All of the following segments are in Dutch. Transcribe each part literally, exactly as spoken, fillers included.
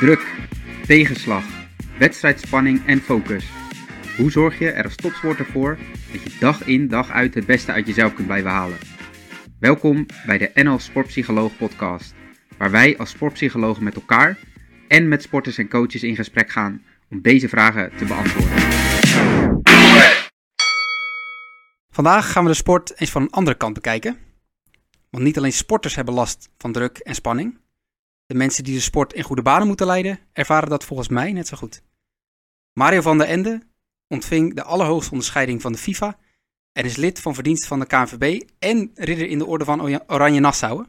Druk, tegenslag, wedstrijdspanning en focus. Hoe zorg je er als topsporter voor dat je dag in dag uit het beste uit jezelf kunt blijven halen? Welkom bij de N L Sportpsycholoog podcast, waar wij als sportpsychologen met elkaar en met sporters en coaches in gesprek gaan om deze vragen te beantwoorden. Vandaag gaan we de sport eens van een andere kant bekijken. Want niet alleen sporters hebben last van druk en spanning. De mensen die de sport in goede banen moeten leiden, ervaren dat volgens mij net zo goed. Mario van der Ende ontving de allerhoogste onderscheiding van de FIFA en is lid van verdiensten van de K N V B en ridder in de orde van Oranje Nassau.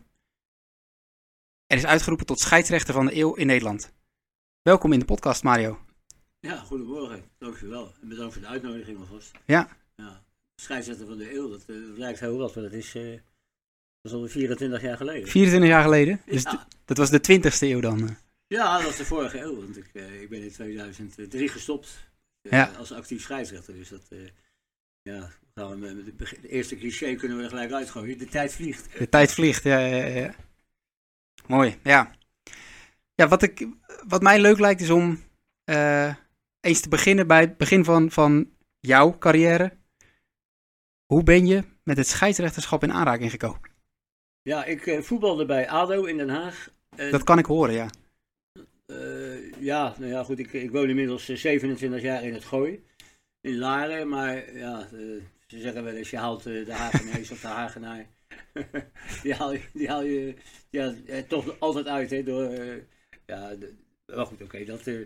En is uitgeroepen tot scheidsrechter van de eeuw in Nederland. Welkom in de podcast, Mario. Ja, goedemorgen. Dankjewel. En bedankt voor de uitnodiging alvast. Ja. Ja. Scheidsrechter van de eeuw, dat, uh, dat lijkt heel wat, maar dat is, uh, dat is alweer vierentwintig jaar geleden. vierentwintig jaar geleden? Dus ja. d- dat was de twintigste eeuw dan? Ja, dat was de vorige eeuw, want ik, uh, ik ben in tweeduizend drie gestopt uh, ja. als actief scheidsrechter. Dus dat, uh, ja, gaan we met de, de eerste cliché kunnen we er gelijk uitgooien. De tijd vliegt. De tijd vliegt, ja, ja, ja. Mooi, ja. Ja, wat, ik, wat mij leuk lijkt is om uh, eens te beginnen bij het begin van, van jouw carrière. Hoe ben je met het scheidsrechterschap in aanraking gekomen? Ja, ik uh, voetbalde bij A D O in Den Haag. En, dat kan ik horen, ja. Uh, ja, nou ja, goed, ik, ik woon inmiddels uh, zevenentwintig jaar in het Gooi, in Laren, maar ja, uh, ze zeggen wel eens, je haalt uh, de Hagenees of de Hagenaar, die haal je, die haal je ja, uh, toch altijd uit, hè, door, uh, ja, de, wel goed, oké, okay, dat, uh,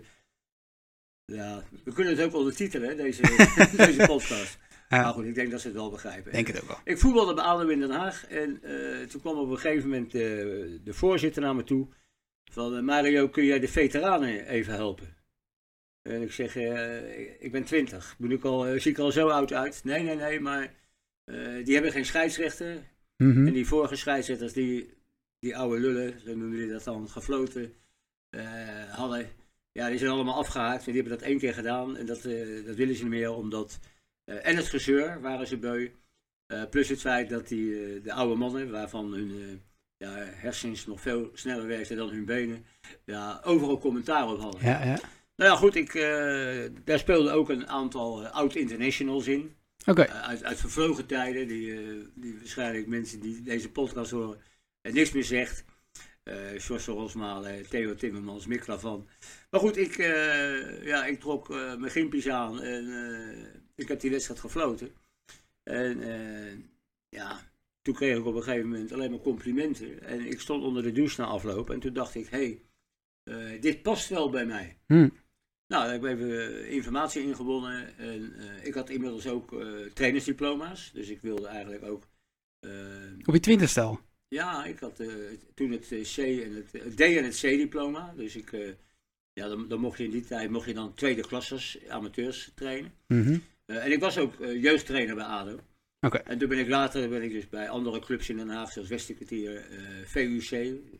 ja, we kunnen het ook ondertitelen, hè, deze, deze podcast. Ja. Maar goed, ik denk dat ze het wel begrijpen. Denk het ook wel. Ik voetbalde bij A D O in Den Haag en uh, toen kwam op een gegeven moment uh, de voorzitter naar me toe van uh, Mario, kun jij de veteranen even helpen? En ik zeg, uh, ik ben twintig, ben ik al, uh, zie ik er al zo oud uit? Nee, nee, nee, maar uh, die hebben geen scheidsrechter. Mm-hmm. En die vorige scheidsrechters, die, die oude lullen, zo noemden die dat dan, gefloten uh, hadden, ja, die zijn allemaal afgehaakt en die hebben dat één keer gedaan en dat, uh, dat willen ze niet meer, omdat Uh, en het gezeur waren ze beu. Uh, plus het feit dat die, uh, de oude mannen, waarvan hun uh, ja, hersens nog veel sneller werkten dan hun benen, ja, overal commentaar op hadden. Ja, ja. Nou ja, goed, ik, uh, daar speelden ook een aantal uh, oud-internationals in. Okay. Uh, uit, uit vervlogen tijden, die, uh, die waarschijnlijk mensen die deze podcast horen uh, niks meer zegt. Uh, Jos Rosmalen, Theo Timmermans, Mick Lavan. Maar goed, ik, uh, ja, ik trok uh, mijn gimpies aan en uh, ik heb die wedstrijd gefloten. En uh, ja, toen kreeg ik op een gegeven moment alleen maar complimenten. En ik stond onder de douche na afloop en toen dacht ik, hé, hey, uh, dit past wel bij mij. Hmm. Nou, daar heb ik even informatie ingewonnen. En uh, ik had inmiddels ook uh, trainersdiploma's, dus ik wilde eigenlijk ook... Uh, op je twintigste al? Ja, ik had uh, toen het C en het, het D en het C-diploma. Dus ik, uh, ja, dan, dan mocht je in die tijd mocht je dan tweede klassers, amateurs trainen. Mm-hmm. Uh, en ik was ook uh, jeugdtrainer bij A D O. Okay. En toen ben ik later ben ik dus bij andere clubs in Den Haag, zoals Westerkwartier, uh, V U C.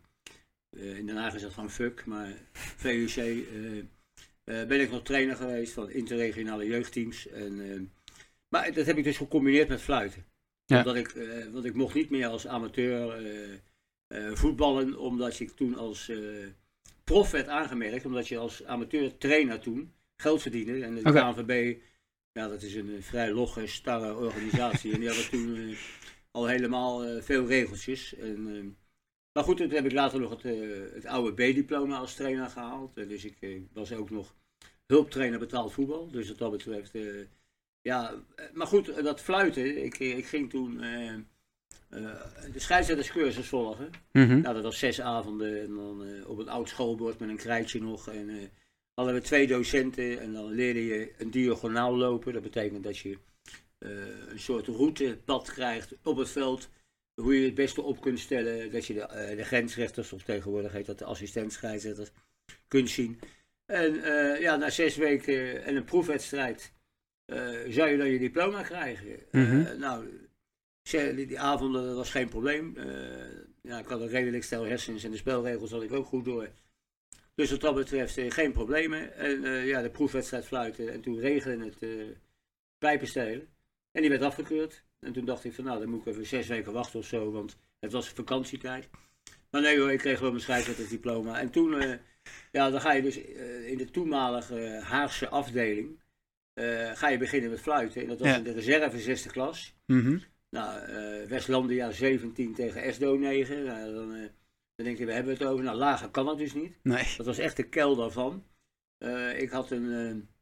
Uh, in Den Haag is dat gewoon fuck, maar V U C uh, uh, ben ik nog trainer geweest van interregionale jeugdteams. En, uh, maar dat heb ik dus gecombineerd met fluiten. Ja. Omdat ik, uh, want ik mocht niet meer als amateur uh, uh, voetballen, omdat ik toen als uh, prof werd aangemerkt, omdat je als amateur trainer toen geld verdiende. En de okay. K N V B, ja, dat is een uh, vrij logge, starre organisatie. En die hadden toen uh, al helemaal uh, veel regeltjes. En, uh, maar goed, toen heb ik later nog het, uh, het oude B-diploma als trainer gehaald. Uh, dus ik uh, was ook nog hulptrainer betaald voetbal. Dus wat dat betreft... Uh, Ja, maar goed, dat fluiten, ik, ik ging toen uh, uh, de scheidsrechterscursus volgen. Mm-hmm. Nou, dat was zes avonden en dan uh, op een oud schoolbord met een krijtje nog. En uh, hadden we twee docenten en dan leerde je een diagonaal lopen. Dat betekent dat je uh, een soort routepad krijgt op het veld. Hoe je het beste op kunt stellen, dat je de, uh, de grensrechters, of tegenwoordig heet dat de assistent-scheidsrechters, kunt zien. En uh, ja, na zes weken en een proefwedstrijd... Uh, zou je dan je diploma krijgen? Mm-hmm. Uh, nou, die, die avonden dat was geen probleem. Uh, ja, ik had een redelijk stel hersens en de spelregels had ik ook goed door. Dus wat dat betreft uh, geen problemen. En uh, ja, de proefwedstrijd fluiten en toen regende het uh, pijpenstelen. En die werd afgekeurd. En toen dacht ik van nou, dan moet ik even zes weken wachten of zo, want het was vakantietijd. Maar nee hoor, ik kreeg wel mijn scheidsrechtersdiploma. En toen uh, Ja, dan ga je dus uh, in de toenmalige Haagse afdeling, uh, ga je beginnen met fluiten. En dat was ja. in de reserve zesde klas. Mm-hmm. Nou, uh, Westlandia zeventien tegen S D O negen. Nou, dan, uh, dan denk je, we hebben het over. Nou, lager kan het dus niet. Nee. Dat was echt de kel daarvan. Uh, ik had een...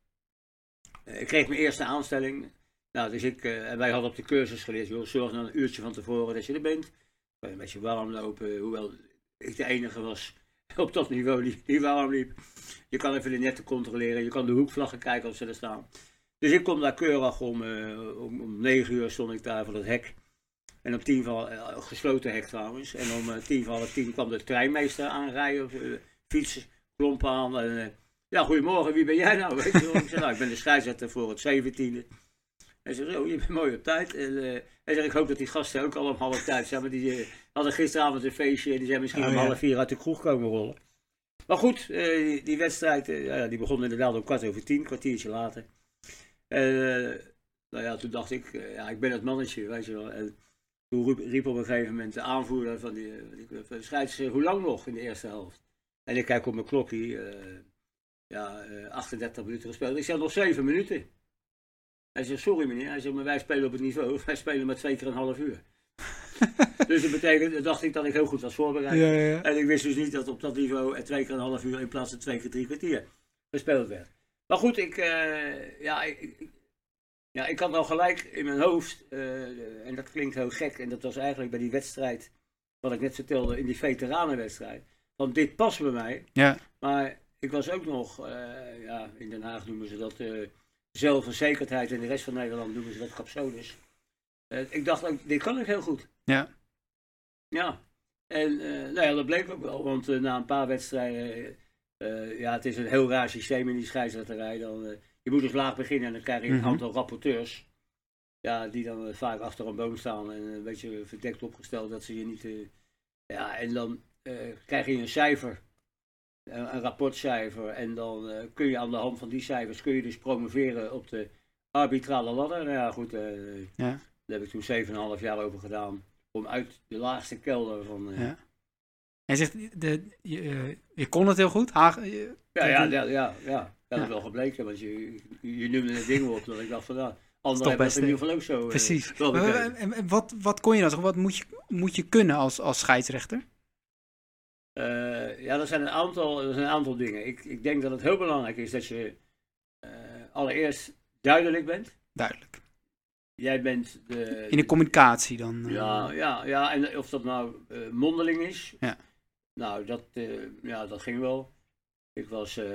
Uh, ik kreeg mijn eerste aanstelling. Nou, dus ik, uh, wij hadden op de cursus geleerd, joh, zorg dan een uurtje van tevoren dat je er bent. Een beetje warm lopen, hoewel ik de enige was op dat niveau die, die warm liep. Je kan even de netten controleren, je kan de hoekvlaggen kijken of ze er staan. Dus ik kom daar keurig om, uh, om, om negen uur stond ik daar voor het hek. En om tien van, uh, gesloten hek trouwens. En om uh, tien van half tien kwam de treinmeester aanrijden, of uh, fiets, klompen aan. En, uh, ja, goedemorgen, wie ben jij nou? Weet je wel? Ik zei, nou, ik ben de scheidsrechter voor het zeventiende. Hij zegt, oh, je bent mooi op tijd. En uh, hij zegt, ik hoop dat die gasten ook al om half tijd zijn. Maar die uh, hadden gisteravond een feestje en die zijn misschien oh, om ja. half vier uit de kroeg komen rollen. Maar goed, uh, die, die wedstrijd, uh, ja, die begon inderdaad om kwart over tien, een kwartiertje later. En uh, nou ja, toen dacht ik, uh, ja, ik ben het mannetje, weet je wel. En toen riep, riep op een gegeven moment de aanvoerder van die, uh, die club, scheids, uh, hoe lang nog in de eerste helft? En ik kijk op mijn klokje, uh, ja, uh, achtendertig minuten gespeeld. Ik zeg, nog zeven minuten. Hij zegt, sorry meneer, hij zegt, maar wij spelen op het niveau, wij spelen maar twee keer een half uur. Dus dat betekent, dat dacht ik dat ik heel goed was voorbereid. Ja, ja. En ik wist dus niet dat op dat niveau er twee keer een half uur in plaats van twee keer drie kwartier gespeeld werd. Maar goed, ik, uh, ja, ik, ik, ja, ik had al gelijk in mijn hoofd, uh, en dat klinkt heel gek, en dat was eigenlijk bij die wedstrijd, wat ik net vertelde, in die veteranenwedstrijd, van dit past bij mij. Ja. Maar ik was ook nog, uh, ja, in Den Haag noemen ze dat... Uh, zelfverzekerdheid, en de rest van Nederland noemen ze dat capsones. Uh, ik dacht ook, dit kan ik heel goed. Ja. Ja. En uh, nou ja, dat bleek ook wel, want uh, na een paar wedstrijden, uh, ja, het is een heel raar systeem in die scheidsrechterij. Dan, uh, je moet dus laag beginnen en dan krijg je een mm-hmm. aantal rapporteurs, ja, die dan uh, vaak achter een boom staan en een beetje verdekt opgesteld dat ze je niet... Uh, ja, en dan uh, krijg je een cijfer. Een, een rapportcijfer en dan uh, kun je aan de hand van die cijfers kun je dus promoveren op de arbitrale ladder. Nou ja, goed, uh, ja. Daar heb ik toen zeven komma vijf jaar over gedaan om uit de laagste kelder van... Uh, ja. Hij zegt, de, je, uh, je kon het heel goed? Haag, je, ja, ja, ja, ja, ja, dat is wel gebleken, want je, je, je noemde het ding op dat ik dacht van nou, anderen hebben het in ieder geval ook zo. Precies. Uh, en, en wat, wat kon je dan? Wat moet je, moet je kunnen als, als scheidsrechter? Uh, ja, er zijn een aantal, er zijn een aantal dingen. Ik, ik denk dat het heel belangrijk is dat je uh, allereerst duidelijk bent. Duidelijk. Jij bent de... In de communicatie dan? Uh... Ja, ja, ja, en of dat nou uh, mondeling is. Ja. Nou, dat, uh, ja, dat ging wel. Ik was, uh,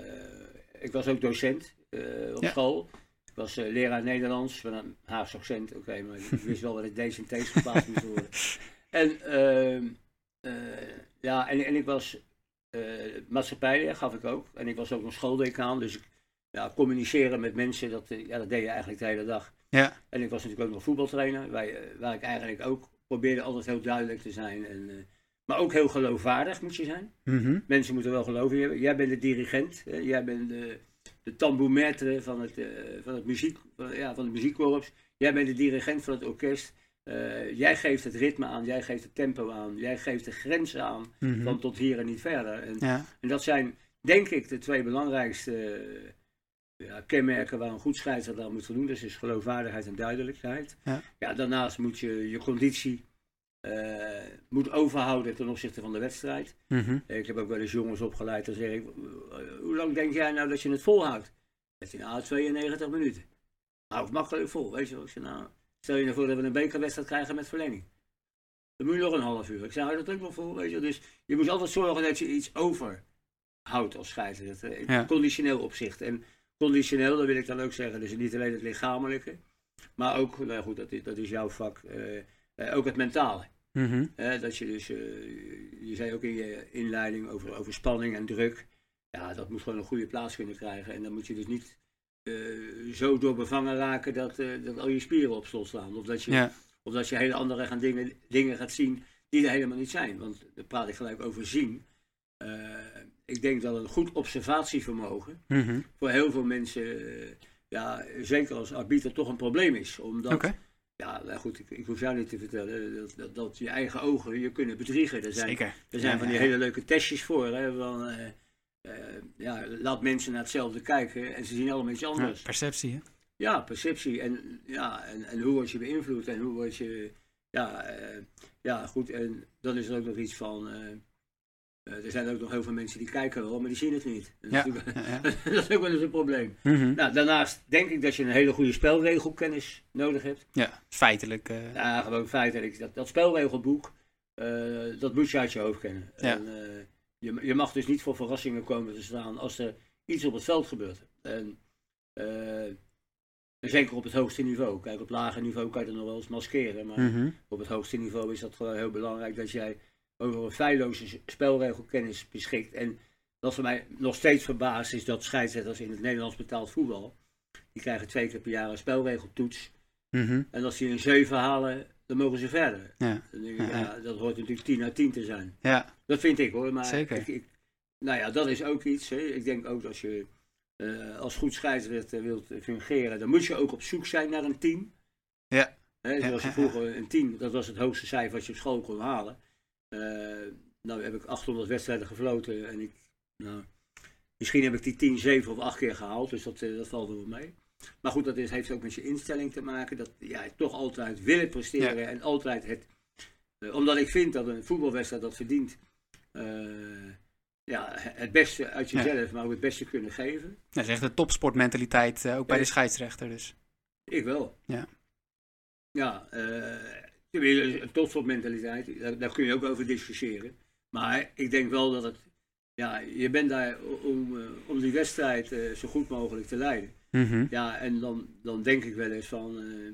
ik was ook docent uh, op ja. school. Ik was uh, leraar Nederlands, met een Haagse accent. Oké, okay, maar ik wist wel dat ik D's en T's geplaatst moest worden. En... Uh, Uh, ja, en, en ik was uh, maatschappijleer, gaf ik ook. En ik was ook nog schooldecaan, dus ik, ja, communiceren met mensen, dat, uh, ja, dat deed je eigenlijk de hele dag. Ja. En ik was natuurlijk ook nog voetbaltrainer, waar, uh, waar ik eigenlijk ook probeerde altijd heel duidelijk te zijn. En, uh, maar ook heel geloofwaardig moet je zijn. Mm-hmm. Mensen moeten wel geloven in je. Jij bent de dirigent, hè? Jij bent de, de tambour maître van het, uh, van, het muziek, van, ja, van het muziekkorps. Jij bent de dirigent van het orkest. Uh, jij geeft het ritme aan, jij geeft het tempo aan, jij geeft de grenzen aan mm-hmm. van tot hier en niet verder. En, ja. en dat zijn, denk ik, de twee belangrijkste uh, ja, kenmerken waar een goed scheidsrechter aan moet voldoen. Dus is geloofwaardigheid en duidelijkheid. Ja. Ja, daarnaast moet je je conditie uh, moet overhouden ten opzichte van de wedstrijd. Mm-hmm. Ik heb ook wel eens jongens opgeleid, dan zeg ik, uh, hoe lang denk jij nou dat je het volhoudt? Dat je na tweeënnegentig minuten. Nou, makkelijk vol, weet je wel. Ik zeg, nou, stel je ervoor dat we een bekerwedstrijd krijgen met verlenging. Dan moet je nog een half uur. Ik zei, hou dat ook nog vol, weet je. Dus je moet altijd zorgen dat je iets overhoudt als scheidsrechter. In ja. conditioneel opzicht. En conditioneel, dat wil ik dan ook zeggen, dus niet alleen het lichamelijke. Maar ook, nou goed, dat is, dat is jouw vak. Uh, uh, ook het mentale. Mm-hmm. Uh, dat je dus, uh, je zei ook in je inleiding over, over spanning en druk. Ja, dat moet gewoon een goede plaats kunnen krijgen. En dan moet je dus niet... Uh, zo door bevangen raken dat, uh, dat al je spieren op slot slaan. Of dat je, ja. of dat je hele andere gaan dingen, dingen gaat zien die er helemaal niet zijn. Want daar praat ik gelijk over zien. Uh, ik denk dat een goed observatievermogen mm-hmm. voor heel veel mensen, uh, ja, zeker als arbiter, toch een probleem is. Omdat, okay. ja, nou goed, ik, ik hoef jou niet te vertellen dat, dat, dat je eigen ogen je kunnen bedriegen. Er zijn, zeker. er zijn ja, van die ja. hele leuke testjes voor. Hè, van, uh, uh, ja, laat mensen naar hetzelfde kijken en ze zien allemaal iets anders. Ja, perceptie, hè? Ja, perceptie en, ja, en, en hoe word je beïnvloed en hoe word je, ja, uh, ja goed, en dan is er ook nog iets van, uh, uh, er zijn ook nog heel veel mensen die kijken wel, maar die zien het niet. Dat, ja, is, ja, ja. dat is ook wel eens een probleem. Mm-hmm. Nou, daarnaast denk ik dat je een hele goede spelregelkennis nodig hebt. Ja, feitelijk. Uh... Ja, gewoon feitelijk. Dat, dat spelregelboek, uh, dat moet je uit je hoofd kennen. Ja. En, uh, je, je mag dus niet voor verrassingen komen te staan als er iets op het veld gebeurt. En, uh, En zeker op het hoogste niveau. Kijk, op lager niveau kan je het nog wel eens maskeren. Maar Mm-hmm. op het hoogste niveau is dat gewoon heel belangrijk dat jij over een feilloze spelregelkennis beschikt. En wat voor mij nog steeds verbaast is dat scheidsrechters in het Nederlands betaald voetbal, die krijgen twee keer per jaar een spelregeltoets. Mm-hmm. En als die een zeven halen, dan mogen ze verder. Ja. Dan denk ik, Ja. ja, dat hoort natuurlijk tien uit tien te zijn. Ja. Dat vind ik hoor. Maar Zeker. Ik, ik, nou ja, dat is ook iets. Hè. Ik denk ook als je Uh, als goed scheidsrechter wilt fungeren, dan moet je ook op zoek zijn naar een team. Ja. He, zoals je ja, vroeger een team, dat was het hoogste cijfer wat je op school kon halen. Uh, nou heb ik achthonderd wedstrijden gefloten en ik, nou, misschien heb ik die tien, zeven of acht keer gehaald, dus dat, uh, dat valt er wel mee. Maar goed, dat is, heeft ook met je instelling te maken, dat ja, toch altijd willen presteren ja. en altijd het, uh, omdat ik vind dat een voetbalwedstrijd dat verdient, uh, ja, het beste uit jezelf, ja. maar ook het beste kunnen geven. Dat is echt een topsportmentaliteit, uh, ook bij ja, de scheidsrechter dus. Ik wel. Ja. Ja, uh, een topsportmentaliteit, daar, daar kun je ook over discussiëren. Maar ik denk wel dat het, ja, je bent daar om, uh, om die wedstrijd uh, zo goed mogelijk te leiden. Mm-hmm. Ja, en dan, dan denk ik wel eens van, uh,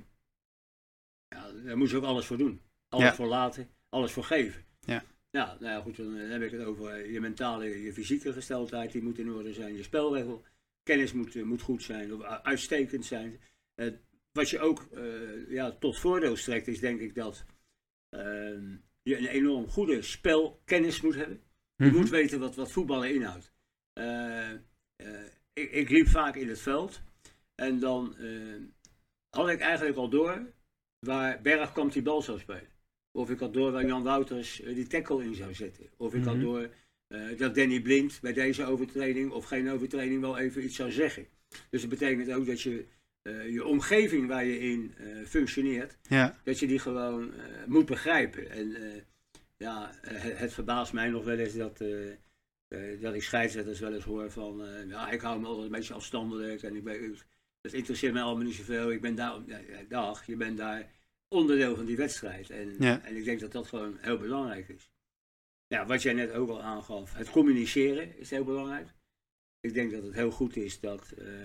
ja, daar moet je ook alles voor doen. Alles ja. voor laten, alles voor geven. Ja. Ja, nou ja, goed, dan heb ik het over je mentale, je fysieke gesteldheid, die moet in orde zijn. Je spelregel, kennis moet, moet goed zijn, of uitstekend zijn. Uh, wat je ook uh, ja, tot voordeel strekt, is denk ik dat uh, je een enorm goede spelkennis moet hebben. Je mm-hmm. moet weten wat, wat voetballen inhoudt. Uh, uh, ik, ik liep vaak in het veld en dan uh, had ik eigenlijk al door waar Bergkamp die bal zou spelen. Of ik had door waar Jan Wouters uh, die tackle in zou zetten. Of ik mm-hmm. had door uh, dat Danny Blind bij deze overtreding of geen overtreding wel even iets zou zeggen. Dus dat betekent ook dat je uh, je omgeving waar je in uh, functioneert, ja. dat je die gewoon uh, moet begrijpen. En uh, ja, uh, het, het verbaast mij nog wel eens dat, uh, uh, dat ik scheidsrechters wel eens hoor van, uh, ja, ik hou me altijd een beetje afstandelijk en ik ben, dat interesseert mij allemaal niet zoveel. Ik ben daar, ja, dag, je bent daar onderdeel van die wedstrijd. En, ja. en ik denk dat dat gewoon heel belangrijk is. Ja, wat jij net ook al aangaf, het communiceren is heel belangrijk. Ik denk dat het heel goed is dat, uh,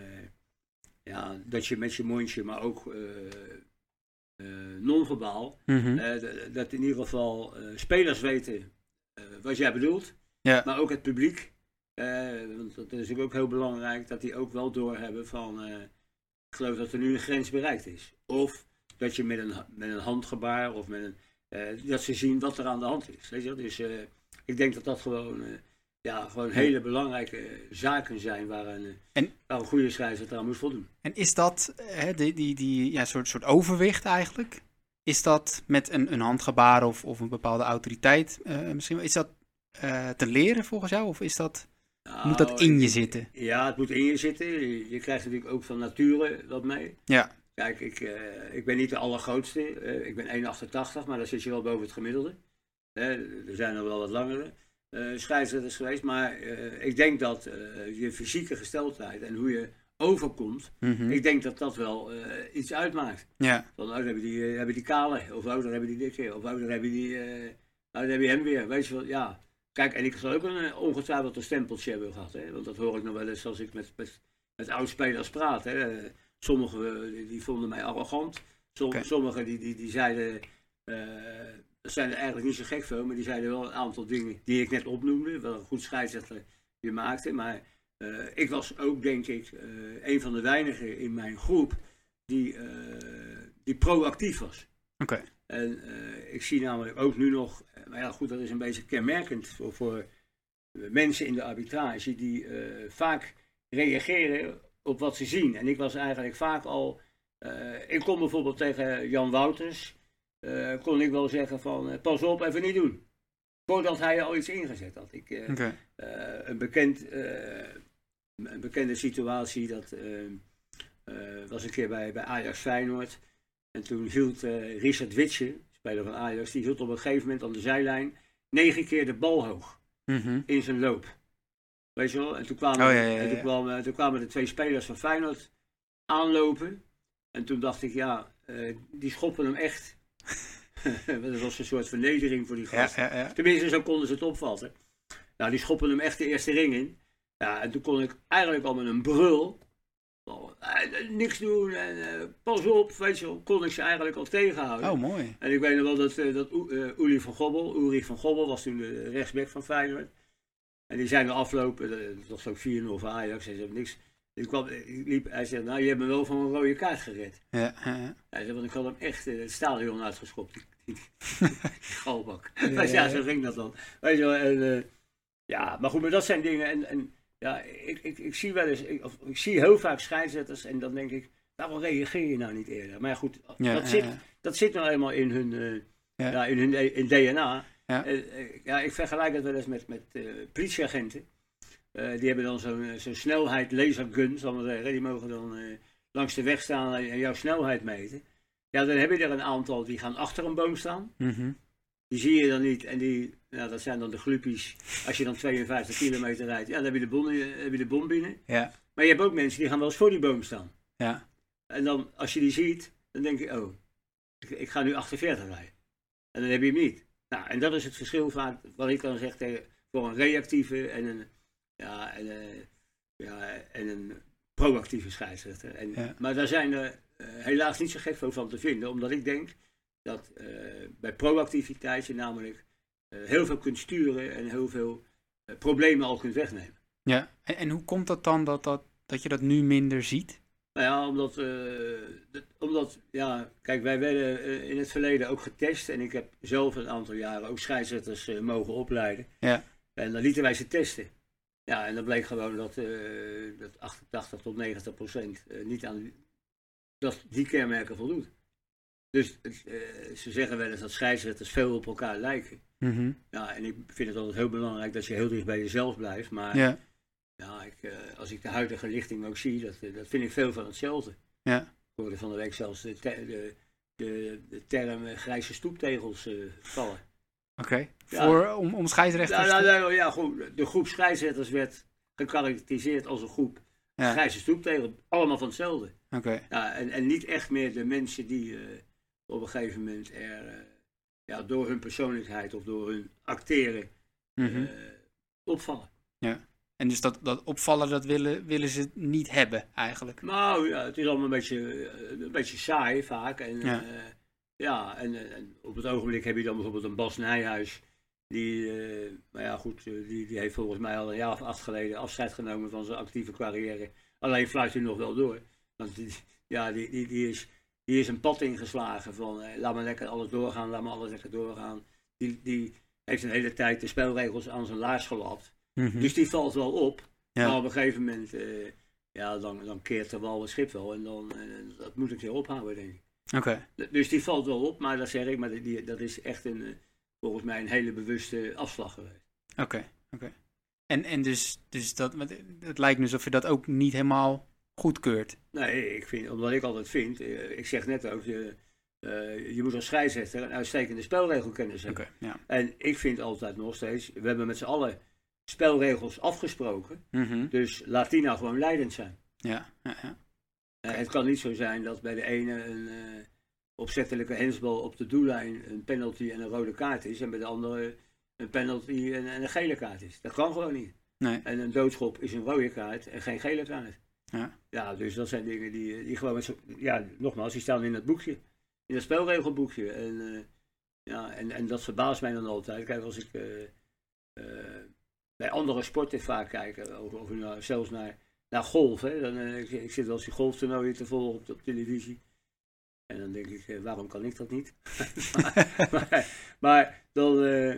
ja, dat je met je mondje, maar ook uh, uh, non-verbaal, mm-hmm. uh, d- dat in ieder geval uh, spelers weten uh, wat jij bedoelt, ja. maar ook het publiek. Uh, want dat is natuurlijk ook heel belangrijk, dat die ook wel doorhebben van, uh, ik geloof dat er nu een grens bereikt is. Of dat je met een, met een handgebaar of met een, uh, dat ze zien wat er aan de hand is. Weet je? Dus uh, ik denk dat dat gewoon, uh, ja, gewoon hele belangrijke zaken zijn waar een, en, waar een goede scheidsrechter aan moet voldoen. En is dat, hè, die, die, die ja, soort, soort overwicht eigenlijk, is dat met een, een handgebaar of, of een bepaalde autoriteit uh, misschien, is dat uh, te leren volgens jou of is dat, nou, moet dat in je zitten? Ja, het moet in je zitten. Je, je krijgt natuurlijk ook van nature wat mee. Ja. Kijk, ik, uh, ik ben niet de allergrootste. Uh, ik ben één komma achtentachtig, maar dan zit je wel boven het gemiddelde. Uh, er zijn er wel wat langere uh, scheidsrechters geweest. Maar uh, ik denk dat uh, je fysieke gesteldheid en hoe je overkomt, mm-hmm. ik denk dat dat wel uh, iets uitmaakt. Ja. Van, oh, dan hebben die, uh, hebben die kale, of oh, dan hebben die dikke, of oh, dan hebben die, uh, oh, dan heb je hem weer. Weet je wel, ja. Kijk, en ik zal ook een, ongetwijfeld een stempeltje hebben gehad. Hè? Want dat hoor ik nog wel eens als ik met, met, met oudspelers praat. Hè? Sommigen die, die vonden mij arrogant. Som, okay. Sommigen die, die, die zeiden, uh, dat zijn er eigenlijk niet zo gek veel, maar die zeiden wel een aantal dingen die ik net opnoemde. Wel een goed scheidsrechter je maakte. Maar uh, ik was ook, denk ik, uh, een van de weinigen in mijn groep die, uh, die proactief was. Oké. Okay. En uh, ik zie namelijk ook nu nog, maar ja goed, dat is een beetje kenmerkend voor, voor mensen in de arbitrage die uh, vaak reageren op wat ze zien. En ik was eigenlijk vaak al, uh, ik kon bijvoorbeeld tegen Jan Wouters, uh, kon ik wel zeggen van, uh, pas op, even niet doen. voordat hij al iets ingezet had. Ik, uh, Okay. uh, een, bekend, uh, een bekende situatie, dat uh, uh, was een keer bij, bij Ajax Feyenoord. En toen hield uh, Richard Witsche, speler van Ajax, die hield op een gegeven moment aan de zijlijn negen keer de bal hoog Mm-hmm. in zijn loop. Weet je wel? En toen kwamen, Oh, ja, ja, ja. en toen kwamen, toen kwamen de twee spelers van Feyenoord aanlopen. En toen dacht ik, ja, uh, die schoppen hem echt. Dat was een soort vernedering voor die gast. Ja, ja, ja. Tenminste, zo konden ze het opvatten. Nou, die schoppen hem echt de eerste ring in. Ja, en toen kon ik eigenlijk al met een brul, oh, uh, niks doen en uh, pas op, weet je wel, kon ik ze eigenlijk al tegenhouden. Oh, mooi. En ik weet nog wel dat, uh, dat uh, Uli van Gobbel, Ulrich van Gobbel was toen de rechtsback van Feyenoord. En die zijn er aflopen, dat was ook vier nul voor Ajax, en ze hebben niks. Ik kwam, ik liep, hij zei, nou je hebt me wel van een rode kaart gered. Ja, ja, ja. Hij zei, want ik had hem echt uh, het stadion uitgeschopt, die, die, die galbak. Ja, Ja, ja, ja, ja. zo ging dat dan. Weet je wel, en, uh, ja, maar goed, maar dat zijn dingen, en, en ja, ik, ik, ik zie wel eens, ik, of, ik zie heel vaak scheidsrechters en dan denk ik, waarom reageer je nou niet eerder? Maar ja, goed, Ja, dat, ja, zit, ja. dat zit nou eenmaal in hun, uh, Ja. ja, in hun in D N A. Ja. Uh, uh, ja, ik vergelijk het wel eens met, met uh, politieagenten. Uh, die hebben dan zo'n zo'n snelheid lasergun, zal ik maar zeggen. Die mogen dan uh, langs de weg staan en jouw snelheid meten. Ja, dan heb je er een aantal die gaan achter een boom staan. Mm-hmm. Die zie je dan niet en die, nou, dat zijn dan de gluppies. Als je dan tweeënvijftig kilometer rijdt, ja, dan heb je de bom, heb je de bom binnen. Ja, Maar je hebt ook mensen die gaan wel eens voor die boom staan. ja. En dan, als je die ziet, dan denk je, oh, ik, ik ga nu achtenveertig rijden. En dan heb je hem niet. Nou, en dat is het verschil vaak, wat ik dan zeg tegen, voor een reactieve en een, ja, en, uh, ja, en een proactieve scheidsrechter. En, Ja. Maar daar zijn er uh, helaas niet zo gek veel van te vinden, omdat ik denk dat uh, bij proactiviteit je namelijk uh, heel veel kunt sturen en heel veel uh, problemen al kunt wegnemen. Ja. En, en hoe komt dat dan dat, dat, dat je dat nu minder ziet? Nou ja, omdat, uh, dat, omdat ja, kijk, wij werden uh, in het verleden ook getest en ik heb zelf een aantal jaren ook scheidsrechters uh, mogen opleiden. Ja. En dan lieten wij ze testen. Ja, en dan bleek gewoon dat, uh, dat achtentachtig tot negentig procent uh, niet aan dat die kenmerken voldoet. Dus uh, ze zeggen wel eens dat scheidsrechters veel op elkaar lijken. Mm-hmm. Ja, en ik vind het altijd heel belangrijk dat je heel dicht bij jezelf blijft. Maar Ja. ja, ik, uh, als ik de huidige lichting ook zie, dat, uh, dat vind ik veel van hetzelfde. Ja. Ik hoorde van de week zelfs de, te, de, de, de term uh, grijze stoeptegels uh, vallen. Oké. Okay. Ja. Voor om, om scheidsrechters. Ja, te- nou, nou, ja, goed, de groep scheidsrechters werd gekarakteriseerd als een groep Ja. grijze stoeptegels. Allemaal van hetzelfde. Oké. Okay. Ja, en, en niet echt meer de mensen die uh, op een gegeven moment er uh, ja, door hun persoonlijkheid of door hun acteren Mm-hmm. uh, opvallen. Ja. En dus dat, dat opvallen, dat willen, willen ze niet hebben eigenlijk. Nou ja, het is allemaal een beetje, uh, een beetje saai vaak. En, Ja. uh, ja, en, en op het ogenblik heb je dan bijvoorbeeld een Bas Nijhuis. Die, uh, nou ja goed, uh, die, die heeft volgens mij al een jaar of acht geleden afscheid genomen van zijn actieve carrière. Alleen fluit hij nog wel door. Want die, ja, die, die, die, is, die is een pad ingeslagen van uh, laat maar lekker alles doorgaan, laat maar alles lekker doorgaan. Die, die heeft een hele tijd de spelregels aan zijn laars gelapt. Mm-hmm. Dus die valt wel op. Ja. Maar op een gegeven moment, uh, ja, dan, dan keert er wel het schip wel. En dan, uh, dat moet ik weer ophouden, denk ik. Oké. D- Dus die valt wel op, maar dat zeg ik, maar die, die, dat is echt een, uh, volgens mij een hele bewuste afslag geweest. Oké. Oké. En, en dus, dus dat, want het lijkt me alsof je dat ook niet helemaal goedkeurt. Nee, ik vind, omdat ik altijd vind, uh, ik zeg net ook, uh, uh, je moet als scheidsrechter een uitstekende spelregelkennis hebben. Oké. Ja. En ik vind altijd nog steeds, we hebben met z'n allen spelregels afgesproken, Mm-hmm. dus laat die nou gewoon leidend zijn. Ja. Ja. Ja. Uh, het kan niet zo zijn dat bij de ene een uh, opzettelijke hensbal op de doellijn een penalty en een rode kaart is en bij de andere een penalty en, en een gele kaart is. Dat kan gewoon niet. Nee. En een doodschop is een rode kaart en geen gele kaart. Ja. Ja, dus dat zijn dingen die, die gewoon met zo, ja, nogmaals, die staan in het boekje. In het spelregelboekje. En, uh, ja, en, en dat verbaast mij dan altijd. Kijk, als ik uh, uh, bij andere sporten vaak kijk, of, of nou, zelfs naar, naar golf. Hè, dan, uh, ik, ik zit wel eens die golftoernooien te volgen op, op televisie. En dan denk ik, uh, waarom kan ik dat niet? maar, maar, maar dan, uh,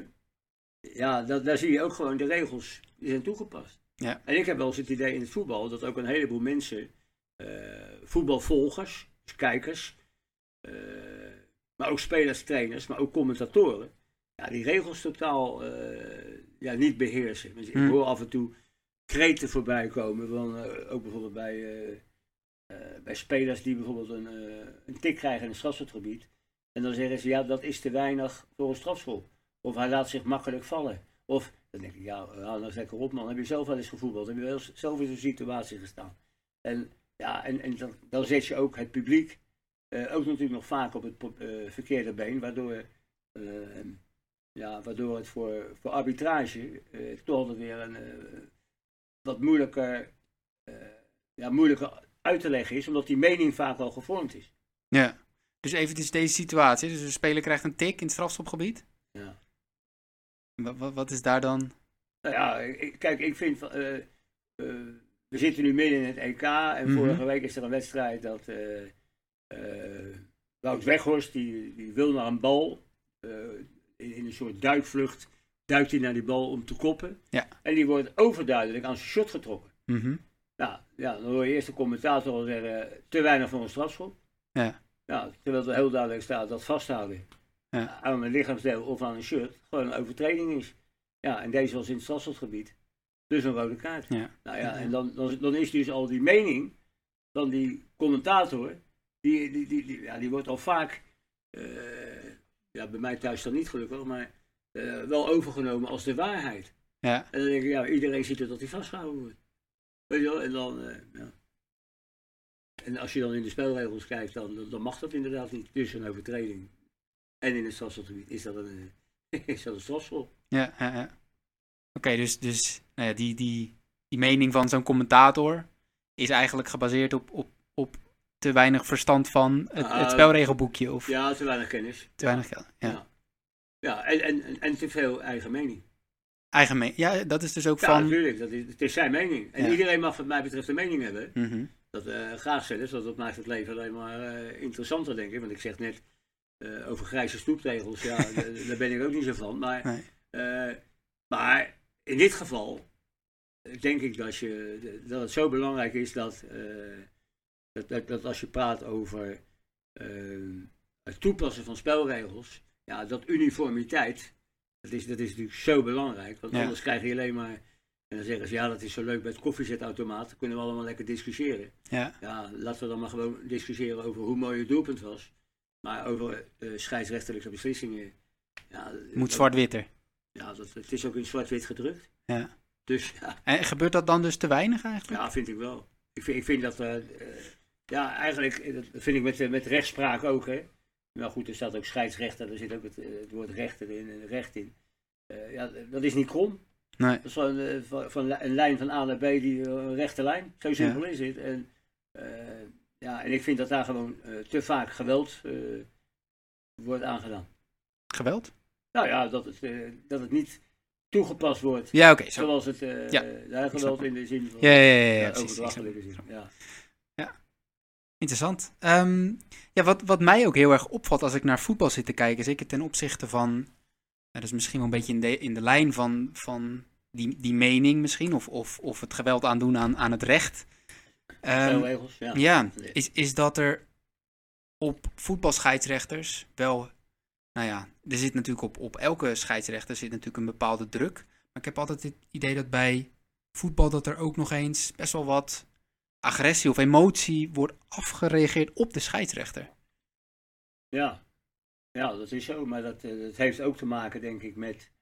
ja, dat, daar zie je ook gewoon de regels die zijn toegepast. Ja. En ik heb wel eens het idee in het voetbal dat ook een heleboel mensen, uh, voetbalvolgers, dus kijkers, uh, maar ook spelers, trainers, maar ook commentatoren, ja, die regels totaal uh, ja, niet beheersen. Dus Mm. ik hoor af en toe kreten voorbij komen, van, uh, ook bijvoorbeeld bij, uh, uh, bij spelers die bijvoorbeeld een, uh, een tik krijgen in het strafschopgebied. En dan zeggen ze, ja, dat is te weinig voor een strafschop. Of hij laat zich makkelijk vallen. Of, dan denk ik, ja, hou nou eens lekker op man, heb je zelf wel eens gevoetbald, heb je wel eens, zelf in zo'n situatie gestaan. En, ja, en, en dan, dan zet je ook het publiek, uh, ook natuurlijk nog vaak op het uh, verkeerde been, waardoor, uh, ja, waardoor het voor, voor arbitrage uh, toch altijd weer een uh, wat moeilijker, uh, ja, moeilijker uit te leggen is, omdat die mening vaak al gevormd is. Ja, dus eventjes deze situatie. Dus een speler krijgt een tik in het strafschopgebied. Ja. Wat, wat is daar dan? Nou ja, ik, kijk, ik vind, uh, uh, we zitten nu midden in het E K en Mm-hmm. vorige week is er een wedstrijd dat uh, uh, Wout Weghorst, die, die wil naar een bal, uh, in, in een soort duikvlucht, duikt hij naar die bal om te koppen. Ja. En die wordt overduidelijk aan zijn shot getrokken. Mm-hmm. Nou, ja, dan hoor je eerst de commentator al zeggen, te weinig voor een strafschop. Ja. Ja, terwijl er heel duidelijk staat dat vasthouden Ja. aan een lichaamsdeel of aan een shirt gewoon een overtreding is. Ja, en deze was in het strafschopgebied. Dus een rode kaart. Ja. Nou ja, en dan, dan, dan is dus al die mening van die commentator, die, die, die, die, ja, die wordt al vaak, uh, ja, bij mij thuis dan niet gelukkig, maar uh, wel overgenomen als de waarheid. Ja. En dan denk ik, ja, iedereen ziet er dat hij vastgehouden wordt. Weet je wel, en dan, uh, ja. En als je dan in de spelregels kijkt, dan, dan mag dat inderdaad niet. Dus een overtreding. En in het strafschopgebied is dat een, is dat een strafschop. Ja, ja, ja. Oké, okay, dus, dus nou ja, die, die, die mening van zo'n commentator is eigenlijk gebaseerd op, op, op te weinig verstand van het, Uh, het spelregelboekje? Of ja, te weinig kennis. te weinig geld. Ja. Ja, ja en, en, en te veel eigen mening. Eigen mening. Ja, dat is dus ook Ja, van... natuurlijk. Dat is, het is zijn mening. En Ja. iedereen mag wat mij betreft een mening hebben. Mm-hmm. Dat uh, graag zelfs, want dat maakt het leven alleen maar uh, interessanter, denk ik. Want ik zeg net uh, over grijze stoeptegels, ja, d- daar ben ik ook niet zo van. Maar, Nee. uh, maar in dit geval denk ik dat, je, dat het zo belangrijk is dat, uh, dat, dat, dat als je praat over uh, het toepassen van spelregels, ja, dat uniformiteit, dat is, dat is natuurlijk zo belangrijk. Want Ja. anders krijg je alleen maar... En dan zeggen ze, ja, dat is zo leuk bij het koffiezetautomaat. Dan kunnen we allemaal lekker discussiëren. Ja. Ja, laten we dan maar gewoon discussiëren over hoe mooi het doelpunt was. Maar over uh, scheidsrechterlijke beslissingen. Ja, Moet dat, zwart-witter. Ja, dat, het is ook in zwart-wit gedrukt. Ja. Dus ja, En gebeurt dat dan dus te weinig eigenlijk? ja vind ik wel. Ik vind, ik vind dat, uh, uh, ja, eigenlijk, dat vind ik met, uh, met rechtspraak ook, hè. Nou goed, er staat ook scheidsrechter, er zit ook het, uh, het woord rechter in en recht in. Uh, ja, dat is niet krom. Nee. Dat is gewoon uh, van, van een lijn van A naar B, die uh, een rechte lijn. Zo simpel Ja. is het. En, uh, ja, en ik vind dat daar gewoon uh, te vaak geweld uh, wordt aangedaan. Geweld? Nou ja, dat het, uh, dat het niet toegepast wordt. Ja, oké. Okay, zo. Zoals het uh, Ja. ja, geweld in de zin van Ja, ja, ja, ja, ja, uh, precies. overdrachtelijke zin. Ja. Interessant. Um, ja, wat, wat mij ook heel erg opvalt als ik naar voetbal zit te kijken, zeker ten opzichte van, ja, dat is misschien wel een beetje in de, in de lijn van, van die, die mening misschien, of, of, of het geweld aandoen aan, aan het recht. Um, Spelregels, ja. ja, is, is dat er op voetbalscheidsrechters wel, nou ja, er zit natuurlijk op, op elke scheidsrechter zit natuurlijk een bepaalde druk. Maar ik heb altijd het idee dat bij voetbal dat er ook nog eens best wel wat agressie of emotie wordt afgereageerd op de scheidsrechter. Ja. Ja, dat is zo, maar dat, dat heeft ook te maken, denk ik, met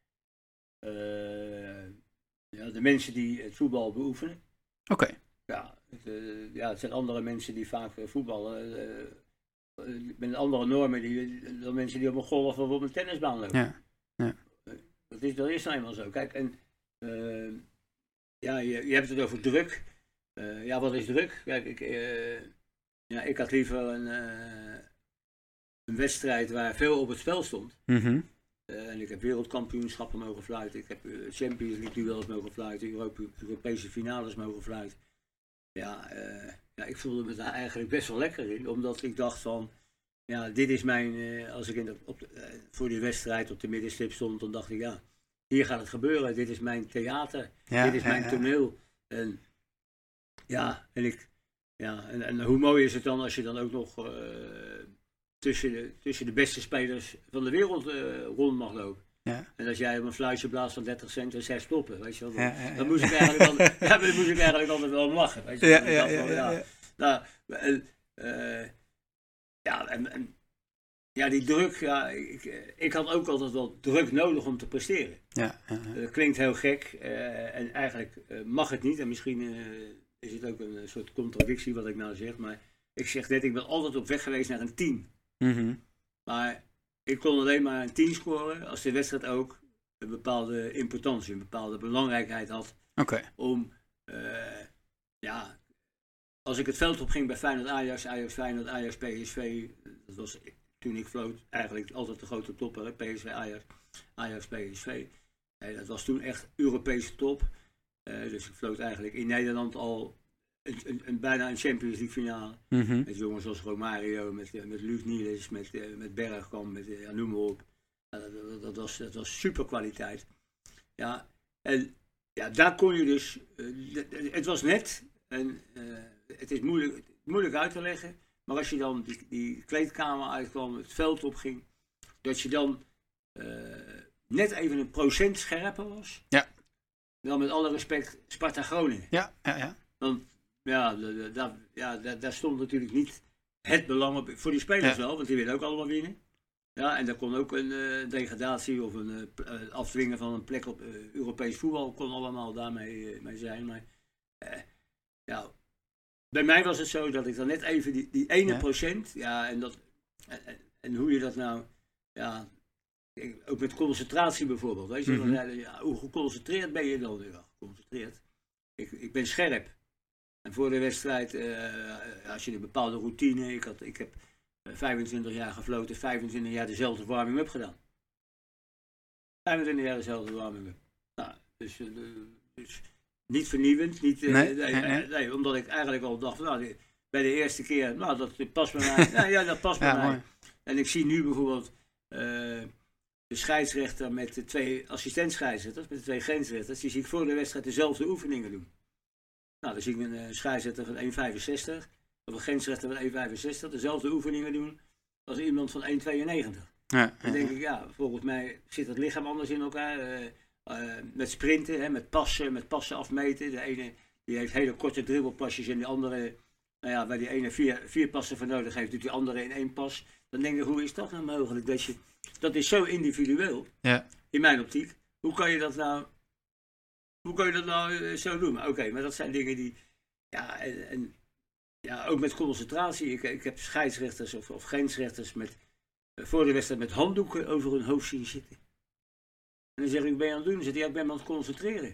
uh, ja, de mensen die het voetbal beoefenen. Oké. Okay. Ja, het, uh, ja, het zijn andere mensen die vaak uh, voetballen uh, uh, met andere normen die, dan mensen die op een golf of op een tennisbaan lopen. Ja. Ja. Uh, dat, is, dat is nou eenmaal zo. Kijk, en uh, ja, je, je hebt het over druk. Uh, ja, wat is druk? Kijk, ik, uh, ja, ik had liever een, uh, een wedstrijd waar veel op het spel stond. Mm-hmm. Uh, en ik heb wereldkampioenschappen mogen fluiten. Ik heb uh, Champions League duels mogen fluiten. Europe, Europese finales mogen fluiten. Ja, uh, ja, ik voelde me daar eigenlijk best wel lekker in. Omdat ik dacht van, ja, dit is mijn, uh, als ik in de, op de, uh, voor die wedstrijd op de middenstip stond, dan dacht ik, ja, hier gaat het gebeuren. Dit is mijn theater. Ja, dit is mijn ja, ja. toneel. En ja, en ik, ja, en, en hoe mooi is het dan als je dan ook nog uh, tussen, de, tussen de beste spelers van de wereld uh, rond mag lopen. Ja. En als jij op een fluitje blaast van dertig cent, dan zeg stoppen, weet je wel. Dan, Ja, ja, ja. dan moest ik eigenlijk altijd, ja, dan moest ik eigenlijk altijd wel om lachen, weet je wel. Ja, Ik ja, dacht ja, van, ja, ja. Nou, en, uh, ja, en, en ja, die druk, ja, ik, ik had ook altijd wel druk nodig om te presteren. Ja, ja, ja. Dat klinkt heel gek uh, en eigenlijk uh, mag het niet. En misschien uh, is het ook een, een soort contradictie wat ik nou zeg. Maar ik zeg net, ik ben altijd op weg geweest naar een tien. Mm-hmm. Maar ik kon alleen maar een tien scoren als de wedstrijd ook een bepaalde importantie, een bepaalde belangrijkheid had. Oké. Om, uh, ja, als ik het veld op ging bij Feyenoord Ajax, Ajax Feyenoord, Ajax P S V. Dat was toen ik floot eigenlijk altijd de grote topper, hè? P S V Ajax, Ajax P S V. Nee, dat was toen echt Europese top. Uh, dus ik floot eigenlijk in Nederland al een, een, een, bijna een Champions League finale. Mm-hmm. Met jongens als Romario, met, met Luc Niels, met, uh, met Bergkamp, met, uh, ja, noem maar op. Ja, dat, dat, dat, was, dat was super kwaliteit. Ja, en ja, daar kon je dus, uh, het was net, en uh, het is moeilijk, moeilijk uit te leggen. Maar als je dan die, die kleedkamer uitkwam, het veld opging, dat je dan uh, net even een procent scherper was. Ja. Dan met alle respect Sparta Groningen. Ja, ja, ja. Want ja, daar ja, daar stond natuurlijk niet het belang op. Voor die spelers ja. wel, want die willen ook allemaal winnen. Ja, en daar kon ook een uh, degradatie of een uh, afdwingen van een plek op uh, Europees voetbal kon allemaal daarmee uh, mee zijn. Maar uh, ja, bij mij was het zo dat ik dan net even die, die ene ja. procent, ja, en, dat, en, en hoe je dat nou, ja, ook met concentratie bijvoorbeeld, weet je, mm-hmm. dan, ja, hoe geconcentreerd ben je dan? Ja, geconcentreerd. Ik, ik ben scherp. En voor de wedstrijd, uh, als je een bepaalde routine, ik, had, ik heb vijfentwintig jaar gefloten, vijfentwintig jaar dezelfde warming-up gedaan. vijfentwintig jaar dezelfde warming-up. Nou, dus, uh, dus niet vernieuwend, niet, uh, nee, nee, nee, nee. nee, omdat ik eigenlijk al dacht, nou, die, bij de eerste keer, nou, dat past bij mij. nou, ja, dat past bij ja, mij. Mooi. En ik zie nu bijvoorbeeld uh, de scheidsrechter met de twee assistent-scheidsrechters, met de twee grensrechters, die zie ik voor de wedstrijd dezelfde oefeningen doen. Nou, dan zie ik een uh, scheidsrechter van één komma vijfenzestig, of een grensrechter van één komma vijfenzestig, dezelfde oefeningen doen als iemand van één komma tweeënnegentig. Ja, dan denk ja. ik, ja, volgens mij zit het lichaam anders in elkaar. Uh, uh, met sprinten, hè, met passen, met passen afmeten. De ene die heeft hele korte dribbelpasjes en de andere, nou ja, waar die ene vier, vier passen voor nodig heeft, doet die andere in één pas. Dan denk ik, hoe is dat nou mogelijk? Dat, je, dat is zo individueel, ja. In mijn optiek. Hoe kan je dat nou, hoe kan je dat nou uh, zo doen? Oké, okay, maar dat zijn dingen die, ja, en, en ja, ook met concentratie. Ik, ik heb scheidsrechters of, of grensrechters met, uh, voor de wedstrijd met handdoeken over hun hoofd zien zitten. En dan zeg ik, ben je aan het doen? Dan zeg ik, ja, ik ben me aan het concentreren.